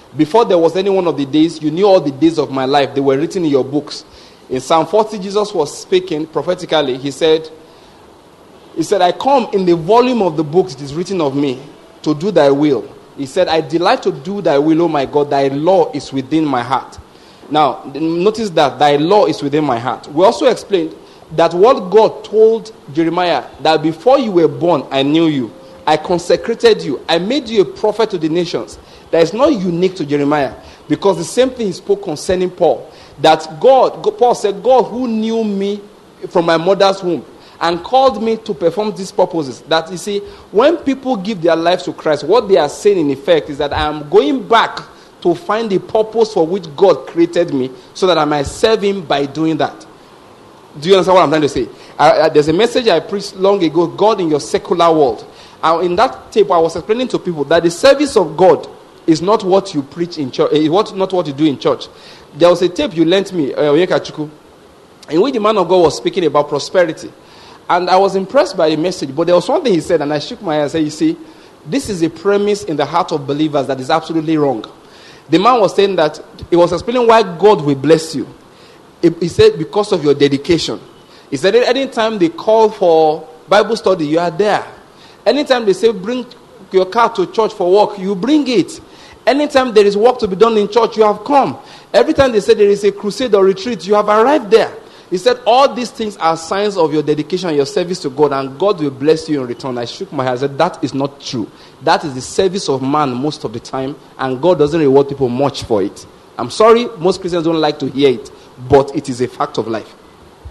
Before there was any one of the days, you knew all the days of my life. They were written in your books. In Psalm 40, Jesus was speaking prophetically. He said, I come in the volume of the books it is written of me to do thy will. He said, I delight to do thy will, O my God. Thy law is within my heart. Now, notice that thy law is within my heart. We also explained that what God told Jeremiah, that before you were born, I knew you. I consecrated you. I made you a prophet to the nations. That is not unique to Jeremiah, because the same thing he spoke concerning Paul. That Paul said, God who knew me from my mother's womb and called me to perform these purposes. That, you see, when people give their lives to Christ, what they are saying in effect is that I am going back to find the purpose for which God created me, so that I might serve him by doing that. Do you understand what I'm trying to say? There's a message I preached long ago, God in your secular world. In that tape, I was explaining to people that the service of God is not what you preach in church, not what you do in church. There was a tape you lent me, in which the man of God was speaking about prosperity. And I was impressed by the message, but there was one thing he said, and I shook my head and said, you see, this is a premise in the heart of believers that is absolutely wrong. The man was saying that, he was explaining why God will bless you. He said, because of your dedication. He said, anytime they call for Bible study, you are there. Anytime they say, bring your car to church for work, you bring it. Anytime there is work to be done in church, you have come. Every time they say there is a crusade or retreat, you have arrived there. He said, all these things are signs of your dedication and your service to God, and God will bless you in return. I shook my head. I said, that is not true. That is the service of man most of the time, and God doesn't reward people much for it. I'm sorry, most Christians don't like to hear it, but it is a fact of life.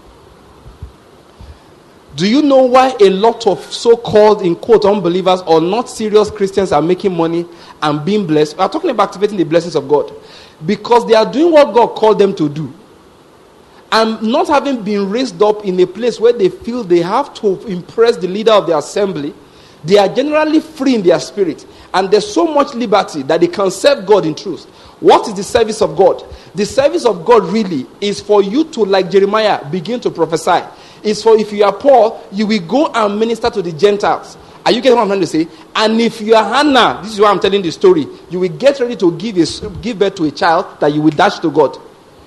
Do you know why a lot of so-called, in quote, unbelievers or not serious Christians are making money and being blessed? We are talking about activating the blessings of God. Because they are doing what God called them to do. And not having been raised up in a place where they feel they have to impress the leader of the assembly, they are generally free in their spirit. And there's so much liberty that they can serve God in truth. What is the service of God? The service of God really is for you to, like Jeremiah, begin to prophesy. It's for, if you are Paul, you will go and minister to the Gentiles. Are you getting what I'm trying to say? And if you are Hannah, this is why I'm telling the story, you will get ready to give birth to a child that you will dash to God.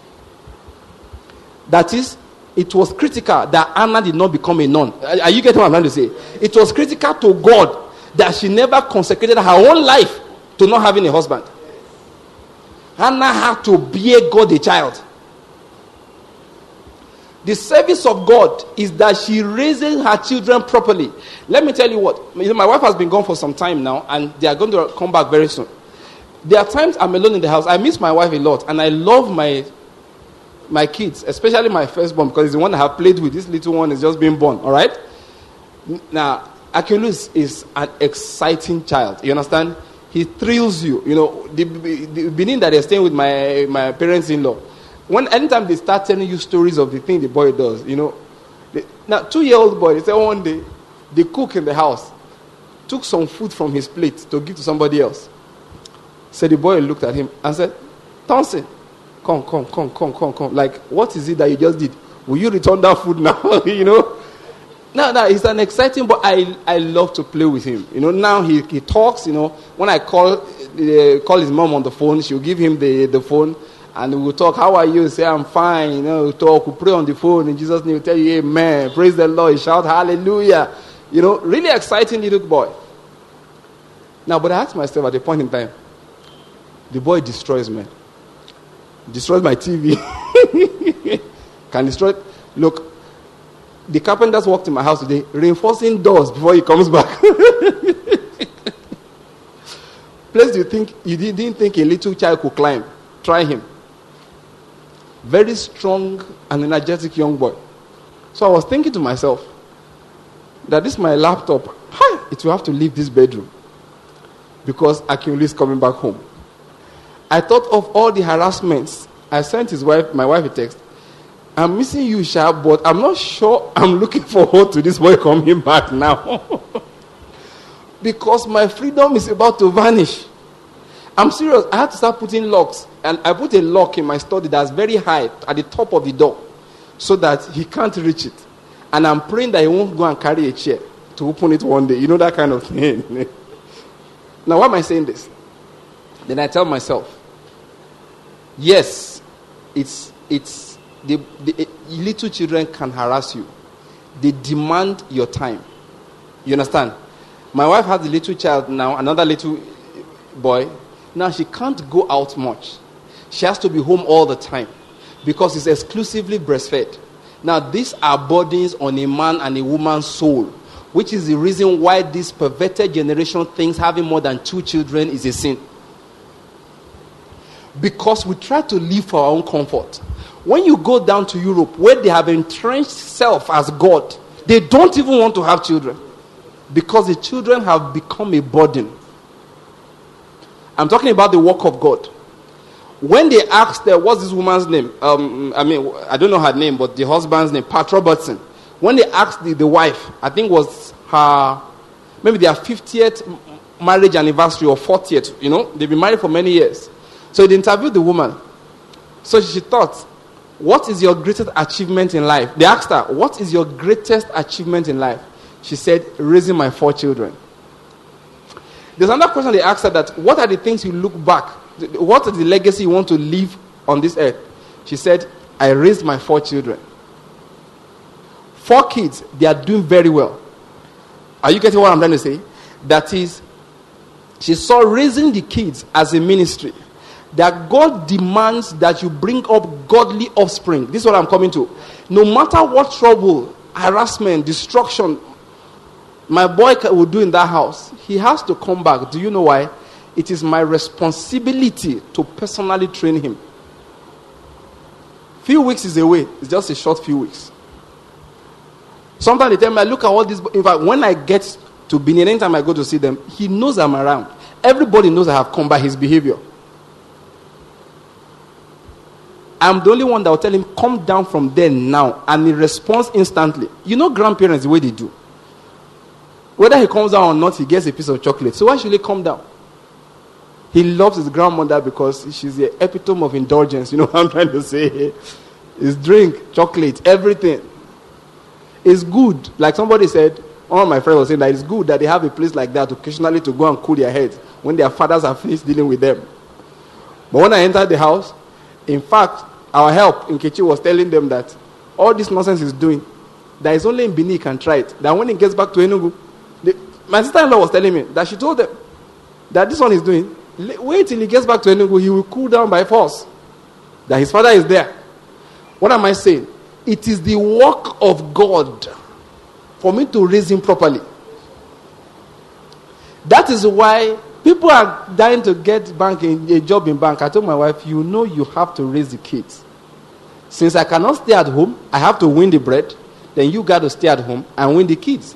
That is, it was critical that Hannah did not become a nun. Are you getting what I'm trying to say? It was critical to God that she never consecrated her own life to not having a husband. Hannah had to bear God a child. The service of God is that she raises her children properly. Let me tell you what. My wife has been gone for some time now, and they are going to come back very soon. There are times I'm alone in the house. I miss my wife a lot, and I love my kids, especially my firstborn, because it's the one I have played with. This little one is just being born, all right? Now, Achilles is an exciting child. You understand? He thrills you. You know, the beginning that they're staying with my parents-in-law, anytime they start telling you stories of the thing the boy does, you know. Now, 2-year-old boy, they say one day, the cook in the house took some food from his plate to give to somebody else. So the boy looked at him and said, Thompson, come. Like, what is it that you just did? Will you return that food now? You know? No, he's an exciting boy. I love to play with him. You know, now he talks, you know. When I call his mom on the phone, she'll give him the phone. And we'll talk, how are you? Say, I'm fine. You know, we'll talk, we'll pray on the phone. In Jesus' name, we'll tell you, amen. Praise the Lord. Shout, hallelujah. You know, really exciting little boy. Now, but I asked myself at a point in time, the boy destroys me. Destroys my TV. Can destroy. Look, the carpenters walked in my house today, reinforcing doors before he comes back. Place you didn't think a little child could climb. Try him. Very strong and energetic young boy. So I was thinking to myself that this my laptop, it will have to leave this bedroom because Akinwumi is coming back home. I thought of all the harassments. I sent my wife a text. I'm missing you, Sha, but I'm not sure I'm looking forward to this boy coming back now. Because my freedom is about to vanish. I'm serious. I had to start putting locks. And I put a lock in my study that's very high at the top of the door so that he can't reach it. And I'm praying that he won't go and carry a chair to open it one day. You know, that kind of thing. Now, why am I saying this? Then I tell myself, Yes, it's the little children can harass you. They demand your time. You understand? My wife has a little child now, another little boy. Now she can't go out much. She has to be home all the time because it's exclusively breastfed. Now these are burdens on a man and a woman's soul, which is the reason why this perverted generation thinks having more than 2 children is a sin. Because we try to live for our own comfort. When you go down to Europe, where they have entrenched self as God, they don't even want to have children. Because the children have become a burden. I'm talking about the work of God. When they asked her, what's this woman's name? I don't know her name, but the husband's name, Pat Robertson. When they asked the wife, I think was her, maybe their 50th marriage anniversary or 40th, they've been married for many years. So they interviewed the woman. So she thought, what is your greatest achievement in life? They asked her, what is your greatest achievement in life? She said, raising my 4 children. There's another question they asked her, that what are the things you look back, what is the legacy you want to leave on this earth? She said, I raised my 4 children. 4 kids, they are doing very well. Are you getting what I'm trying to say? That is, she saw raising the kids as a ministry. That God demands that you bring up godly offspring. This is what I'm coming to. No matter what trouble, harassment, destruction my boy will do in that house, he has to come back. Do you know why? It is my responsibility to personally train him. Few weeks is away. It's just a short few weeks. Sometimes they tell me, look at all this. In fact, when I get to Benin, anytime I go to see them, he knows I'm around. Everybody knows I have come by his behavior. I'm the only one that will tell him, come down from there now. And he responds instantly. You know grandparents, the way they do. Whether he comes down or not, he gets a piece of chocolate. So why should he come down? He loves his grandmother because she's the epitome of indulgence. You know what I'm trying to say? His drink, chocolate, everything. It's good. Like somebody said, one of my friends was saying that it's good that they have a place like that occasionally to go and cool their heads when their fathers are finished dealing with them. But when I entered the house, in fact, our help in Nkechi was telling them that all this nonsense he's doing, that is only in Benin he can try it. That when he gets back to Enugu, my sister-in-law was telling me that she told them that this one is doing, wait till he gets back to Enugu, he will cool down by force. That his father is there. What am I saying? It is the work of God for me to raise him properly. That is why people are dying to get a job in bank. I told my wife, you have to raise the kids. Since I cannot stay at home, I have to win the bread. Then you got to stay at home and win the kids.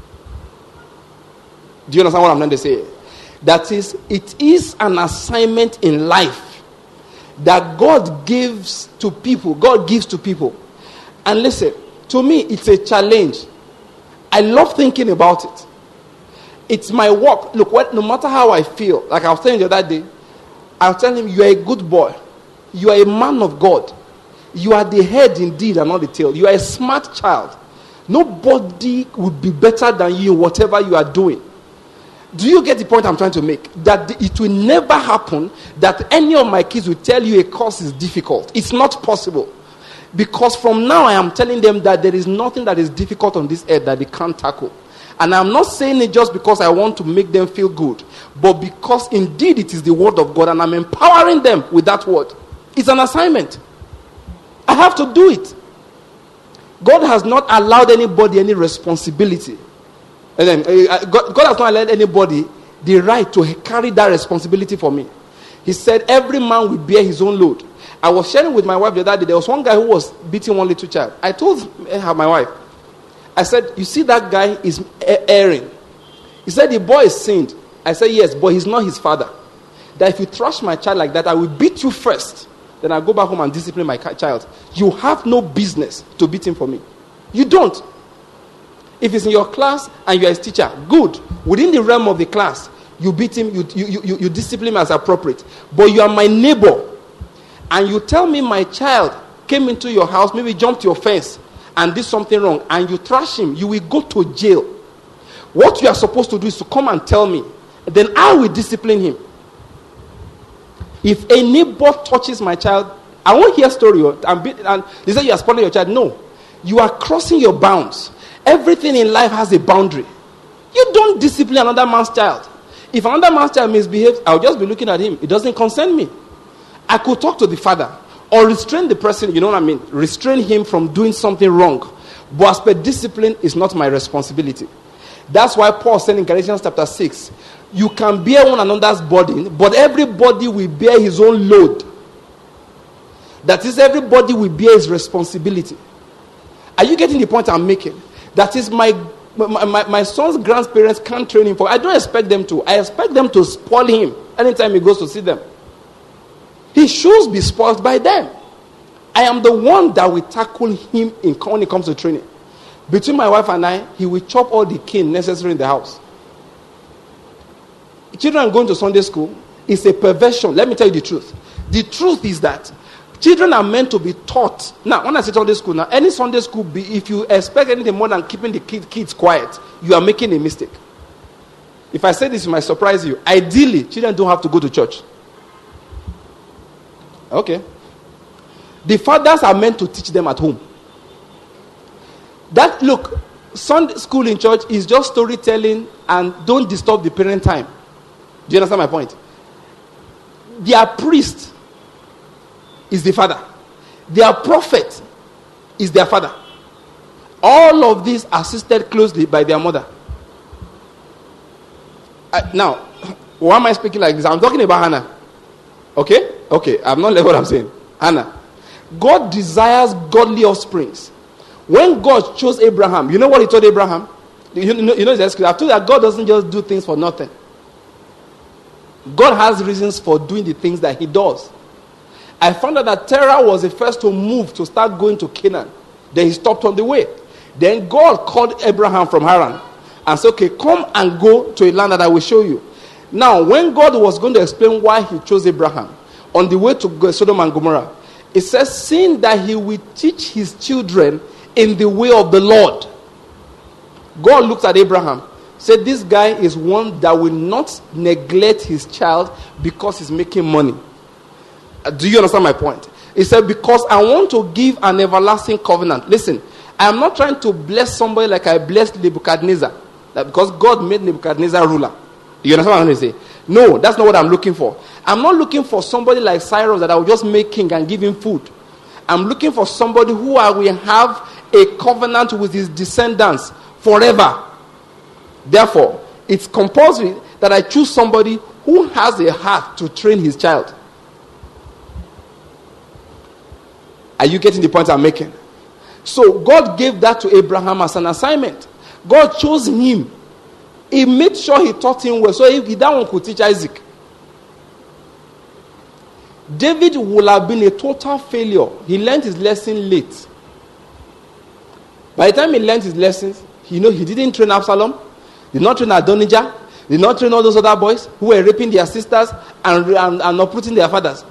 Do you understand what I'm trying to say? That is, it is an assignment in life that God gives to people. God gives to people. And listen, to me, it's a challenge. I love thinking about it. It's my work. Look, no matter how I feel, like I was telling you the other day, I'll tell him, you are a good boy. You are a man of God. You are the head indeed and not the tail. You are a smart child. Nobody would be better than you in whatever you are doing. Do you get the point I'm trying to make? That it will never happen that any of my kids will tell you a course is difficult. It's not possible. Because from now I am telling them that there is nothing that is difficult on this earth that they can't tackle. And I'm not saying it just because I want to make them feel good, but because indeed it is the word of God and I'm empowering them with that word. It's an assignment. I have to do it. God has not allowed anybody any responsibility. And then God has not allowed anybody the right to carry that responsibility for me. He said every man will bear his own load. I was sharing with my wife the other day. There was one guy who was beating one little child. I told my wife, I said, you see that guy is erring. He said the boy is sinned. I said yes, but he's not his father. That if you thrash my child like that, I will beat you first. Then I'll go back home and discipline my child. You have no business to beat him for me. You don't. If it's in your class and you are his teacher, good. Within the realm of the class, you beat him, you discipline him as appropriate. But you are my neighbor. And you tell me my child came into your house, maybe jumped your fence and did something wrong, and you trash him, you will go to jail. What you are supposed to do is to come and tell me. Then I will discipline him. If a neighbor touches my child, I won't hear story. And they say you are spoiling your child. No. You are crossing your bounds. Everything in life has a boundary. You don't discipline another man's child. If another man's child misbehaves, I'll just be looking at him. It doesn't concern me. I could talk to the father or restrain the person, you know what I mean? Restrain him from doing something wrong. But as per discipline, is not my responsibility. That's why Paul said in Galatians chapter 6, you can bear one another's burden, but everybody will bear his own load. That is, everybody will bear his responsibility. Are you getting the point I'm making? That is, my son's grandparents can't train him for. I don't expect them to. I expect them to spoil him anytime he goes to see them. His shoes be spoiled by them. I am the one that will tackle him when it comes to training. Between my wife and I, he will chop all the cane necessary in the house. Children going to Sunday school is a perversion. Let me tell you the truth. The truth is that children are meant to be taught. Now, when I say Sunday school, now any Sunday school, if you expect anything more than keeping the kids quiet, you are making a mistake. If I say this, it might surprise you. Ideally, children don't have to go to church. Okay. The fathers are meant to teach them at home. Look, Sunday school in church is just storytelling and don't disturb the parent time. Do you understand my point? Their priest is the father. Their prophet is their father. All of these assisted closely by their mother. Now, why am I speaking like this? I'm talking about Hannah. Okay, I'm not level what I'm saying. Hannah. God desires godly offsprings. When God chose Abraham, you know what he told Abraham? You know I've told you that God doesn't just do things for nothing. God has reasons for doing the things that he does. I found out that Terah was the first to move to start going to Canaan. Then he stopped on the way. Then God called Abraham from Haran and said, okay, come and go to a land that I will show you. Now, when God was going to explain why he chose Abraham on the way to Sodom and Gomorrah, it says, seeing that he will teach his children in the way of the Lord. God looked at Abraham, said, this guy is one that will not neglect his child because he's making money. Do you understand my point? He said, because I want to give an everlasting covenant. Listen, I'm not trying to bless somebody like I blessed Nebuchadnezzar. Because God made Nebuchadnezzar ruler. You understand what I'm going to say? No, that's not what I'm looking for. I'm not looking for somebody like Cyrus that I will just make king and give him food. I'm looking for somebody who I will have a covenant with his descendants forever. Therefore, it's compulsory that I choose somebody who has a heart to train his child. Are you getting the point I'm making? So God gave that to Abraham as an assignment. God chose him. He made sure he taught him well. So if that one could teach Isaac. David would have been a total failure. He learned his lesson late. By the time he learned his lessons, he didn't train Absalom, did not train Adonijah, did not train all those other boys who were raping their sisters and uprooting their fathers.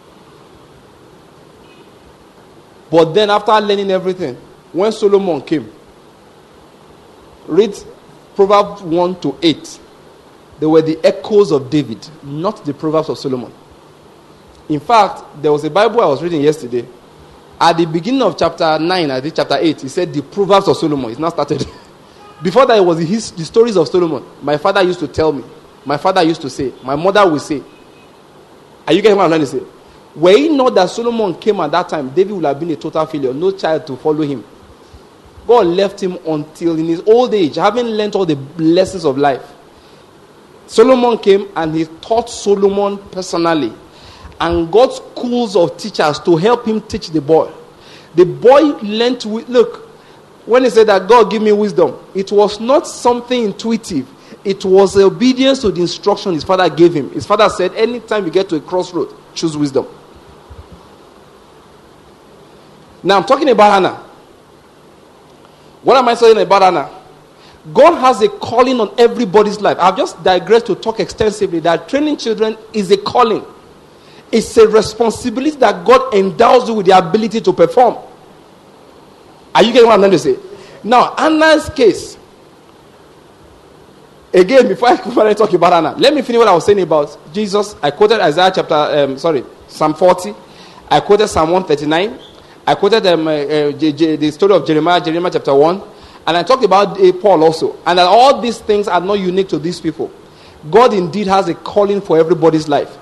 But then after learning everything, when Solomon came, read Proverbs 1-8. They were the echoes of David, not the Proverbs of Solomon. In fact, there was a Bible I was reading yesterday. At the beginning of chapter 9, I think chapter 8, he said the Proverbs of Solomon. It's not started. Before that, it was the stories of Solomon. My father used to tell me. My father used to say. My mother would say. Are you getting what I'm trying to say? Were it not that Solomon came at that time, David would have been a total failure. No child to follow him. God left him until in his old age, having learned all the lessons of life. Solomon came and he taught Solomon personally and got schools of teachers to help him teach the boy. The boy learned to, look, when he said that God give me wisdom, it was not something intuitive. It was obedience to the instruction his father gave him. His father said, anytime you get to a crossroad, choose wisdom. Now I'm talking about Hannah. What am I saying about Hannah? God has a calling on everybody's life. I've just digressed to talk extensively that training children is a calling. It's a responsibility that God endows you with the ability to perform. Are you getting what I'm trying to say? Now, Hannah's case, Again, before I talk about Hannah, let me finish what I was saying about Jesus. I quoted Psalm 40. I quoted Psalm 139. I quoted the story of Jeremiah chapter 1. And I talked about Paul also. And that all these things are not unique to these people. God indeed has a calling for everybody's life.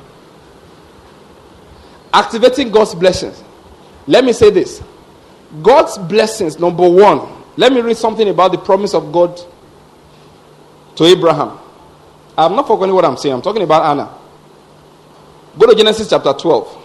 Activating God's blessings. Let me say this. God's blessings, number one. Let me read something about the promise of God to Abraham. I'm not forgetting what I'm saying. I'm talking about Anna. Go to Genesis chapter 12.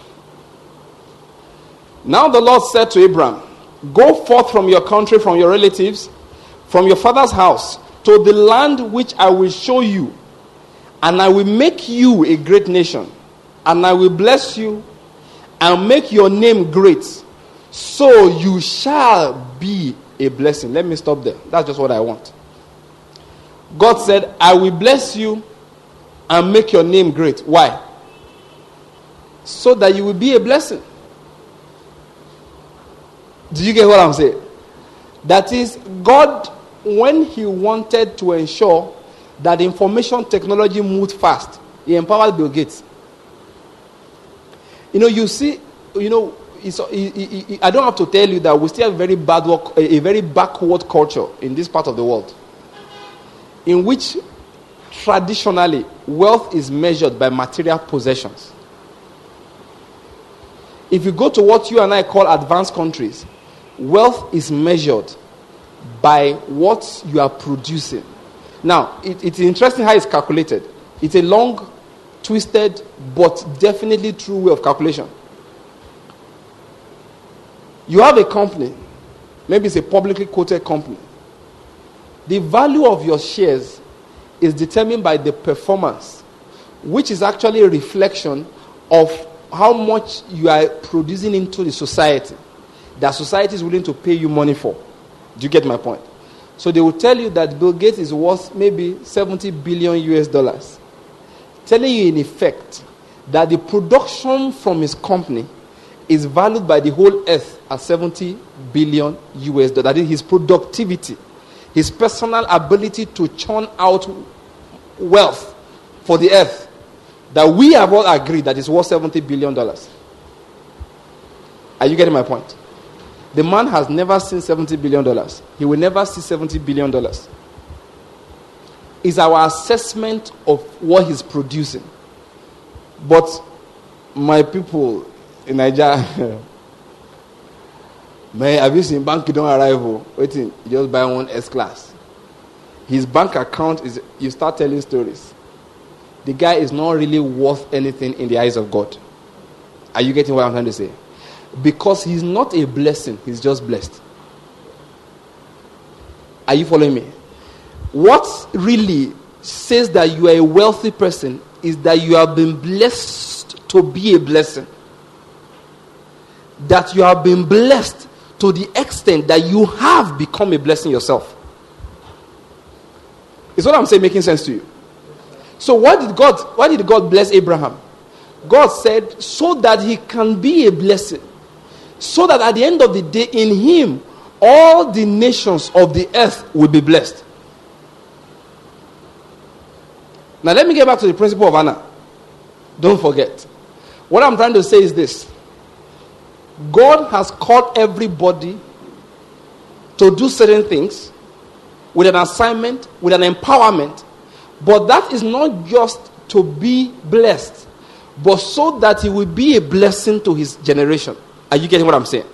Now the Lord said to Abraham, go forth from your country, from your relatives, from your father's house, to the land which I will show you, and I will make you a great nation, and I will bless you, and make your name great, so you shall be a blessing. Let me stop there. That's just what I want. God said, I will bless you and make your name great. Why? So that you will be a blessing. Do you get what I'm saying? That is, God, when he wanted to ensure that information technology moved fast, he empowered Bill Gates. You see, I don't have to tell you that we still have a very backward culture in this part of the world, in which traditionally wealth is measured by material possessions. If you go to what you and I call advanced countries, wealth is measured by what you are producing. Now, it's interesting how it's calculated. It's a long, twisted, but definitely true way of calculation. You have a company, maybe it's a publicly quoted company. The value of your shares is determined by the performance, which is actually a reflection of how much you are producing into the society, that society is willing to pay you money for. Do you get my point? So they will tell you that Bill Gates is worth maybe 70 billion US dollars. Telling you in effect that the production from his company is valued by the whole earth at 70 billion US dollars. That is his productivity, his personal ability to churn out wealth for the earth, that we have all agreed that is worth $70 billion. Are you getting my point? The man has never seen $70 billion. He will never see $70 billion. It's our assessment of what he's producing. But my people in Nigeria, man, have you seen bank don't arrive? Waiting, you just buy one S-class. His bank account is, you start telling stories. The guy is not really worth anything in the eyes of God. Are you getting what I'm trying to say? Because he's not a blessing, he's just blessed. Are you following me? What really says that you are a wealthy person is that you have been blessed to be a blessing. That you have been blessed to the extent that you have become a blessing yourself. Is what I'm saying making sense to you? So why did God bless Abraham? God said, so that he can be a blessing. So that at the end of the day, in him, all the nations of the earth will be blessed. Now let me get back to the principle of Anna. Don't forget. What I'm trying to say is this. God has called everybody to do certain things with an assignment, with an empowerment. But that is not just to be blessed, but so that he will be a blessing to his generation. Are you getting what I'm saying?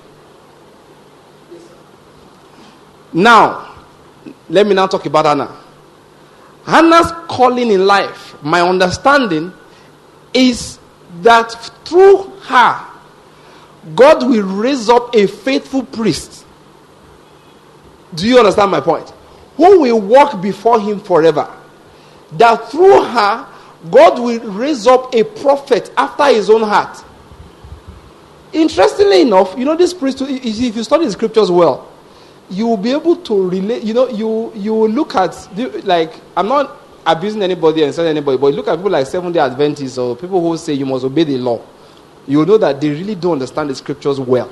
Now, let me now talk about Hannah. Hannah's calling in life, my understanding, is that through her, God will raise up a faithful priest. Do you understand my point? Who will walk before him forever. That through her, God will raise up a prophet after his own heart. Interestingly enough, this priest, if you study the scriptures well, you will be able to relate. You will look at, I'm not abusing anybody and saying anybody, but look at people like Seventh-day Adventists or people who say you must obey the law. You will know that they really don't understand the scriptures well.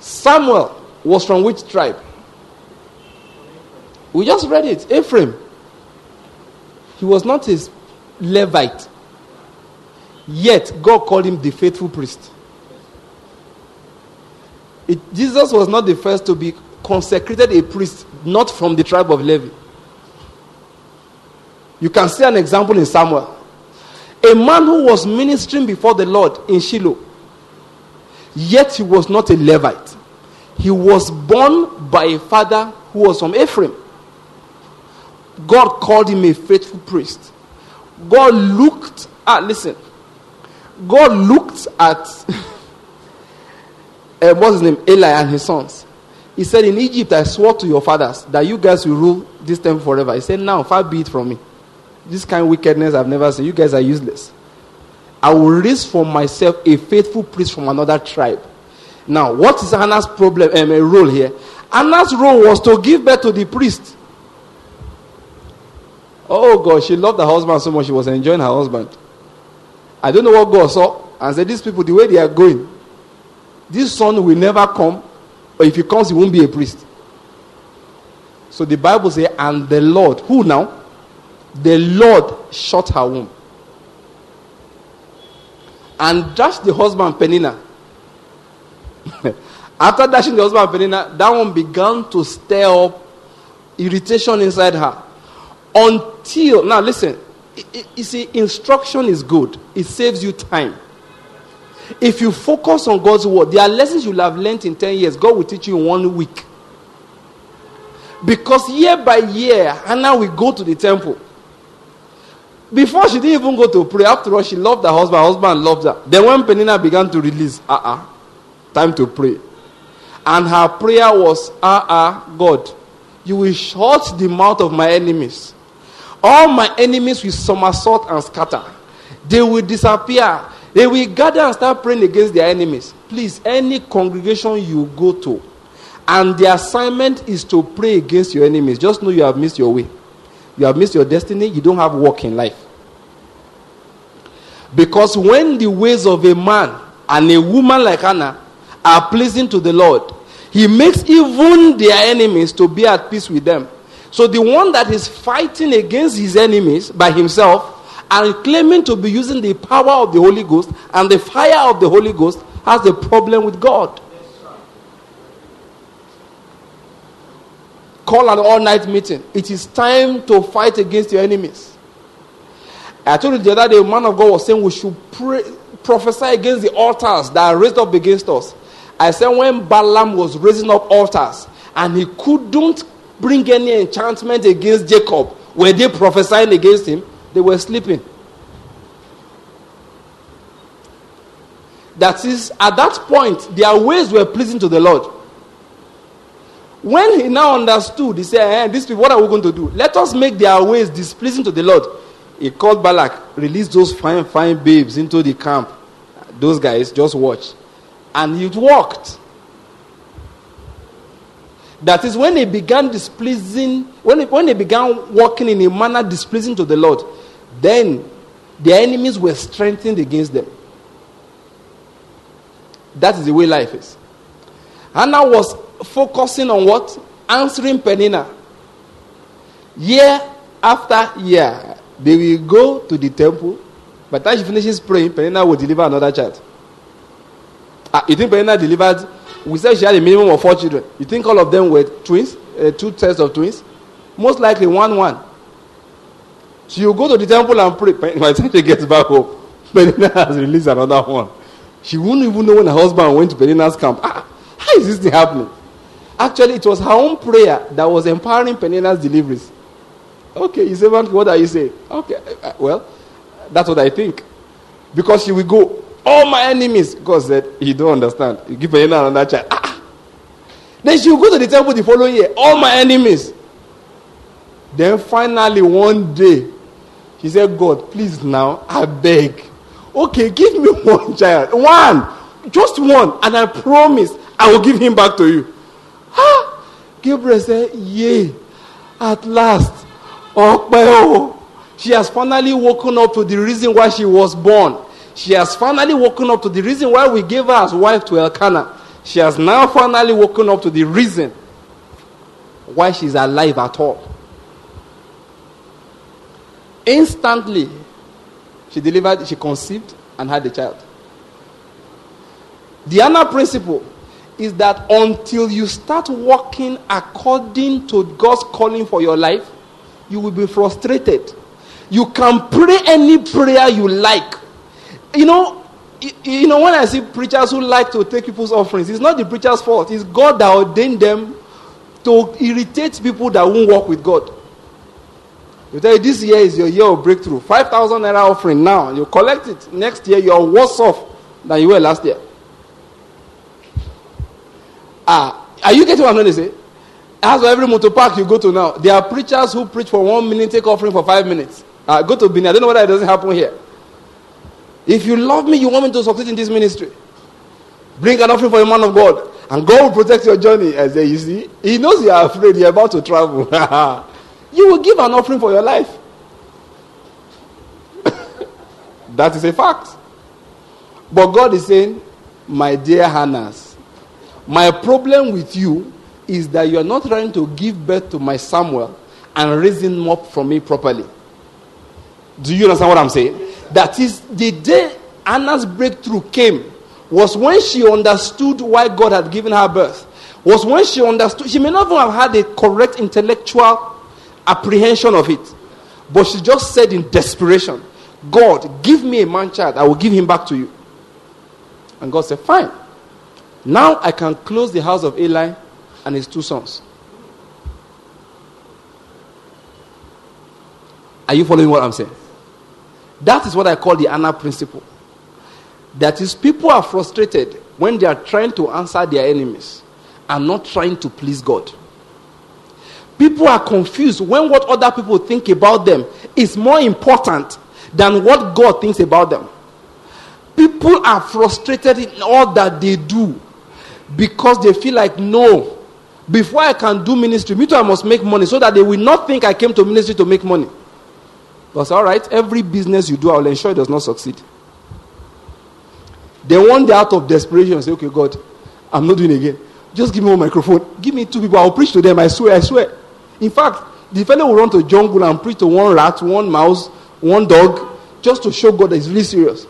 Samuel was from which tribe? We just read it. Ephraim. He was not a Levite. Yet, God called him the faithful priest. Jesus was not the first to be consecrated a priest, not from the tribe of Levi. You can see an example in Samuel. A man who was ministering before the Lord in Shiloh, yet he was not a Levite. He was born by a father who was from Ephraim. God called him a faithful priest. God looked at what's his name? Eli and his sons. He said, in Egypt I swore to your fathers that you guys will rule this temple forever. He said, now far be it from me. This kind of wickedness I've never seen. You guys are useless. I will raise for myself a faithful priest from another tribe. Now, what is Hannah's problem? Role here? Hannah's role was to give birth to the priest. Oh God, she loved her husband so much she was enjoying her husband. I don't know what God saw and said, these people, the way they are going, this son will never come, or if he comes, he won't be a priest. So the Bible says, and the Lord, who now? The Lord shut her womb and dashed the husband Peninnah. After dashing the husband Peninnah, that one began to stir up irritation inside her. Until, now listen, you see, instruction is good. It saves you time. If you focus on God's word, there are lessons you'll have learned in 10 years. God will teach you in 1 week. Because year by year, Hannah will go to the temple. Before she didn't even go to pray. After all, she loved her husband loved her. Then when Peninnah began to release, time to pray. And her prayer was, God, you will shut the mouth of my enemies. All my enemies will somersault and scatter. They will disappear. They will gather and start praying against their enemies. Please, any congregation you go to, and the assignment is to pray against your enemies, just know you have missed your way. You have missed your destiny. You don't have work in life. Because when the ways of a man and a woman like Hannah are pleasing to the Lord, he makes even their enemies to be at peace with them. So the one that is fighting against his enemies by himself and claiming to be using the power of the Holy Ghost and the fire of the Holy Ghost has a problem with God. Call an all-night meeting. It is time to fight against your enemies. I told you the other day, a man of God was saying we should prophesy against the altars that are raised up against us. I said when Balaam was raising up altars and he couldn't bring any enchantment against Jacob, were they prophesying against him? They were sleeping. That is, at that point, their ways were pleasing to the Lord. When he now understood, he said, these people, what are we going to do? Let us make their ways displeasing to the Lord. He called Balak, released those fine babes into the camp. Those guys, just watch. And it worked. That is when they began displeasing, when they began walking in a manner displeasing to the Lord, then their enemies were strengthened against them. That is the way life is. Hannah was focusing on what? Answering Peninnah. Year after year, they will go to the temple. By the time she finishes praying, Peninnah will deliver another child. You think Peninnah delivered? We said she had a minimum of 4 children. You think all of them were twins? 2 sets of twins? Most likely 1. She will go to the temple and pray. By the time she gets back home, Peninnah has released another one. She wouldn't even know when her husband went to Peninnah's camp. How is this thing happening? Actually, it was her own prayer that was empowering Peninnah's deliveries. Okay, you say, what are you saying? Okay, well, that's what I think. Because she will go, all my enemies. God said, you don't understand. You give Peninnah another child. Then she will go to the temple the following year, all my enemies. Then finally one day, she said, God, please now, I beg. Okay, give me 1 child. 1. Just 1. And I promise I will give him back to you. Gabriel said, yay. At last. She has finally woken up to the reason why she was born. She has finally woken up to the reason why we gave her as wife to Elkanah. She has now finally woken up to the reason why she's alive at all. Instantly, she delivered, she conceived and had the child. The Anna principle is that until you start walking according to God's calling for your life, you will be frustrated. You can pray any prayer you like. You know, when I see preachers who like to take people's offerings, it's not the preacher's fault. It's God that ordained them to irritate people that won't walk with God. You tell you, this year is your year of breakthrough. 5,000 naira offering now. You collect it. Next year, you're worse off than you were last year. Are you getting what I'm trying to say? As for every motor park you go to now, there are preachers who preach for 1 minute, take offering for 5 minutes. Go to Benin. I don't know whether it doesn't happen here. If you love me, you want me to succeed in this ministry, bring an offering for a man of God, and God will protect your journey. As you see, He knows you are afraid, you're about to travel. You will give an offering for your life. That is a fact. But God is saying, my dear Hannahs, my problem with you is that you are not trying to give birth to my Samuel and raise him up from me properly. Do you understand what I'm saying? That is, the day Anna's breakthrough came was when she understood why God had given her birth. Was when she understood. She may not even have had a correct intellectual apprehension of it, but she just said in desperation, God, give me a man child, I will give him back to you. And God said, fine. Now I can close the house of Eli and his 2 sons. Are you following what I'm saying? That is what I call the Anna principle. That is, people are frustrated when they are trying to answer their enemies and not trying to please God. People are confused when what other people think about them is more important than what God thinks about them. People are frustrated in all that they do because they feel like, no, before I can do ministry, me too, I must make money, so that they will not think I came to ministry to make money. That's all right. Every business you do, I will ensure it does not succeed. They want the out of desperation and say, okay, God, I'm not doing it again. Just give me one microphone. Give me 2 people. I'll preach to them. I swear. In fact, the fellow will run to jungle and preach to 1 rat, 1 mouse, 1 dog, just to show God that he's really serious.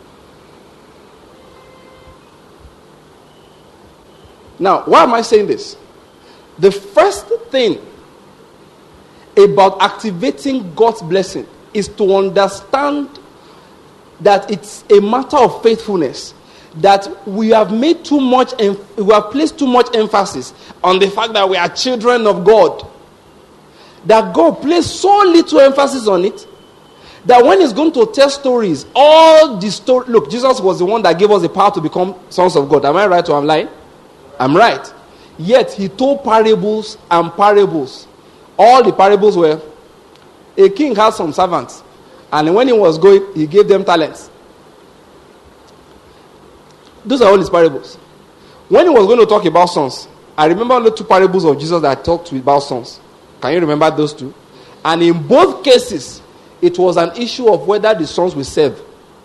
Now, why am I saying this? The first thing about activating God's blessing is to understand that it's a matter of faithfulness. That we have made too much, we have placed too much emphasis on the fact that we are children of God. That God placed so little emphasis on it, that when He's going to tell stories, all the story. Look, Jesus was the one that gave us the power to become sons of God. Am I right or am I lying? I'm right. Yet He told parables and parables. All the parables were, a king had some servants, and when he was going, he gave them talents. Those are all his parables. When he was going to talk about sons, I remember the 2 parables of Jesus that talked about sons. Can you remember those 2? And in both cases, it was an issue of whether the sons will serve.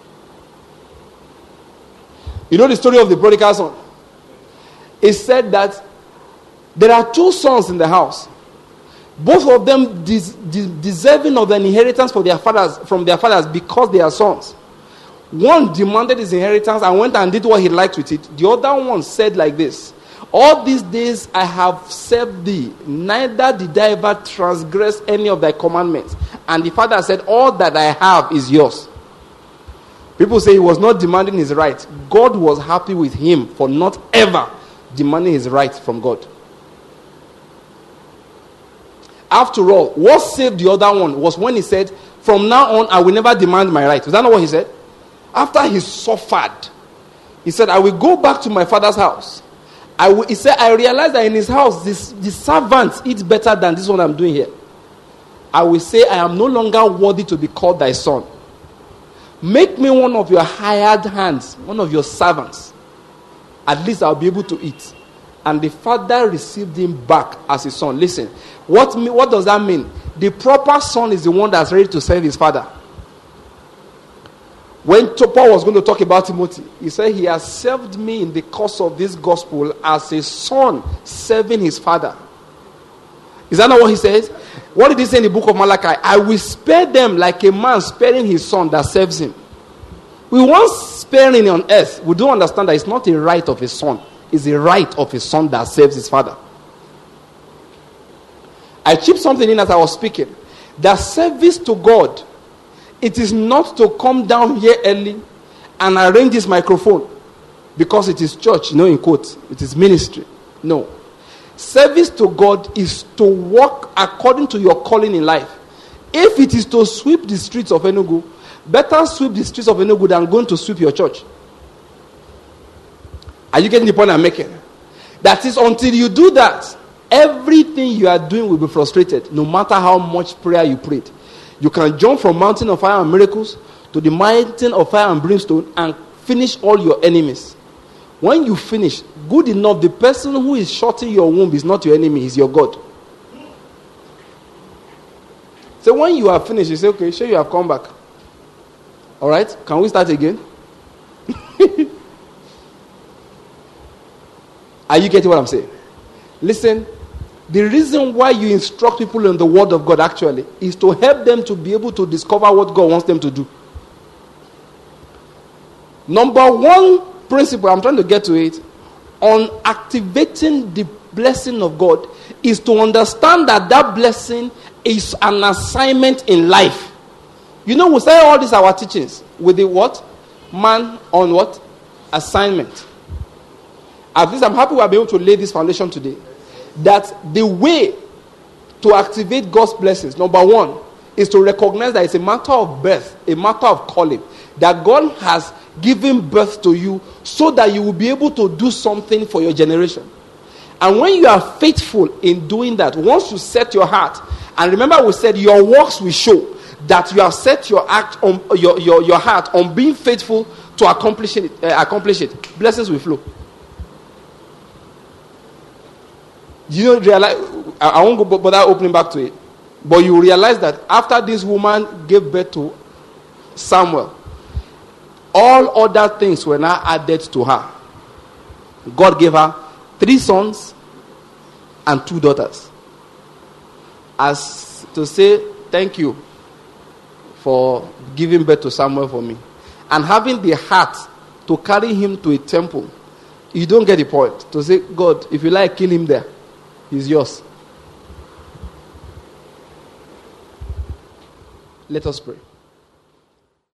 You know the story of the prodigal son? It said that there are 2 sons in the house. Both of them deserving of an inheritance from their fathers because they are sons. One demanded his inheritance and went and did what he liked with it. The other one said like this: all these days I have served thee, neither did I ever transgress any of thy commandments. And the father said, all that I have is yours. People say he was not demanding his right. God was happy with him for not ever demanding his right from God. After all, what saved the other one was when he said, from now on, I will never demand my right. Is that not what he said? After he suffered, he said, I will go back to my father's house. He said, I realized that in his house, the servants eat better than this one I'm doing here. I will say, I am no longer worthy to be called thy son. Make me one of your hired hands, one of your servants. At least I'll be able to eat. And the father received him back as his son. Listen, what does that mean? The proper son is the one that's ready to serve his father. When Paul was going to talk about Timothy, he said, he has served me in the course of this gospel as a son serving his father. Is that not what he says? What did he say in the book of Malachi? I will spare them like a man sparing his son that serves him. We want sparing on earth. We don't understand that it's not a right of a son. It's a right of a son that serves his father. I chipped something in as I was speaking. The service to God, it is not to come down here early and arrange this microphone because it is church, in quotes. It is ministry. No. Service to God is to walk according to your calling in life. If it is to sweep the streets of Enugu, better sweep the streets of Enugu than going to sweep your church. Are you getting the point I'm making? That is, until you do that, everything you are doing will be frustrated, no matter how much prayer you prayed. You can jump from mountain of fire and miracles to the mountain of fire and brimstone and finish all your enemies. When you finish, good enough, the person who is shutting your womb is not your enemy, he's your God. So when you are finished, you say, okay, sure, you have come back. All right, can we start again? Are you getting what I'm saying? Listen, the reason why you instruct people in the word of God actually is to help them to be able to discover what God wants them to do. Number one principle, I'm trying to get to it, on activating the blessing of God is to understand that that blessing is an assignment in life. We say all these our teachings with the what? Man on what? Assignment. At least I'm happy we are able to lay this foundation today. That the way to activate God's blessings, number one, is to recognize that it's a matter of birth, a matter of calling. That God has given birth to you so that you will be able to do something for your generation. And when you are faithful in doing that, once you set your heart, and remember we said your works will show that you have set your act on your heart on being faithful to accomplish it. Blessings will flow. You don't realize, I won't go bother opening back to it, but you realize that after this woman gave birth to Samuel, all other things were now added to her. God gave her 3 sons and 2 daughters. As to say, thank you for giving birth to Samuel for me. And having the heart to carry him to a temple. You don't get the point. To say, God, if you like, kill him there. He's yours. Let us pray.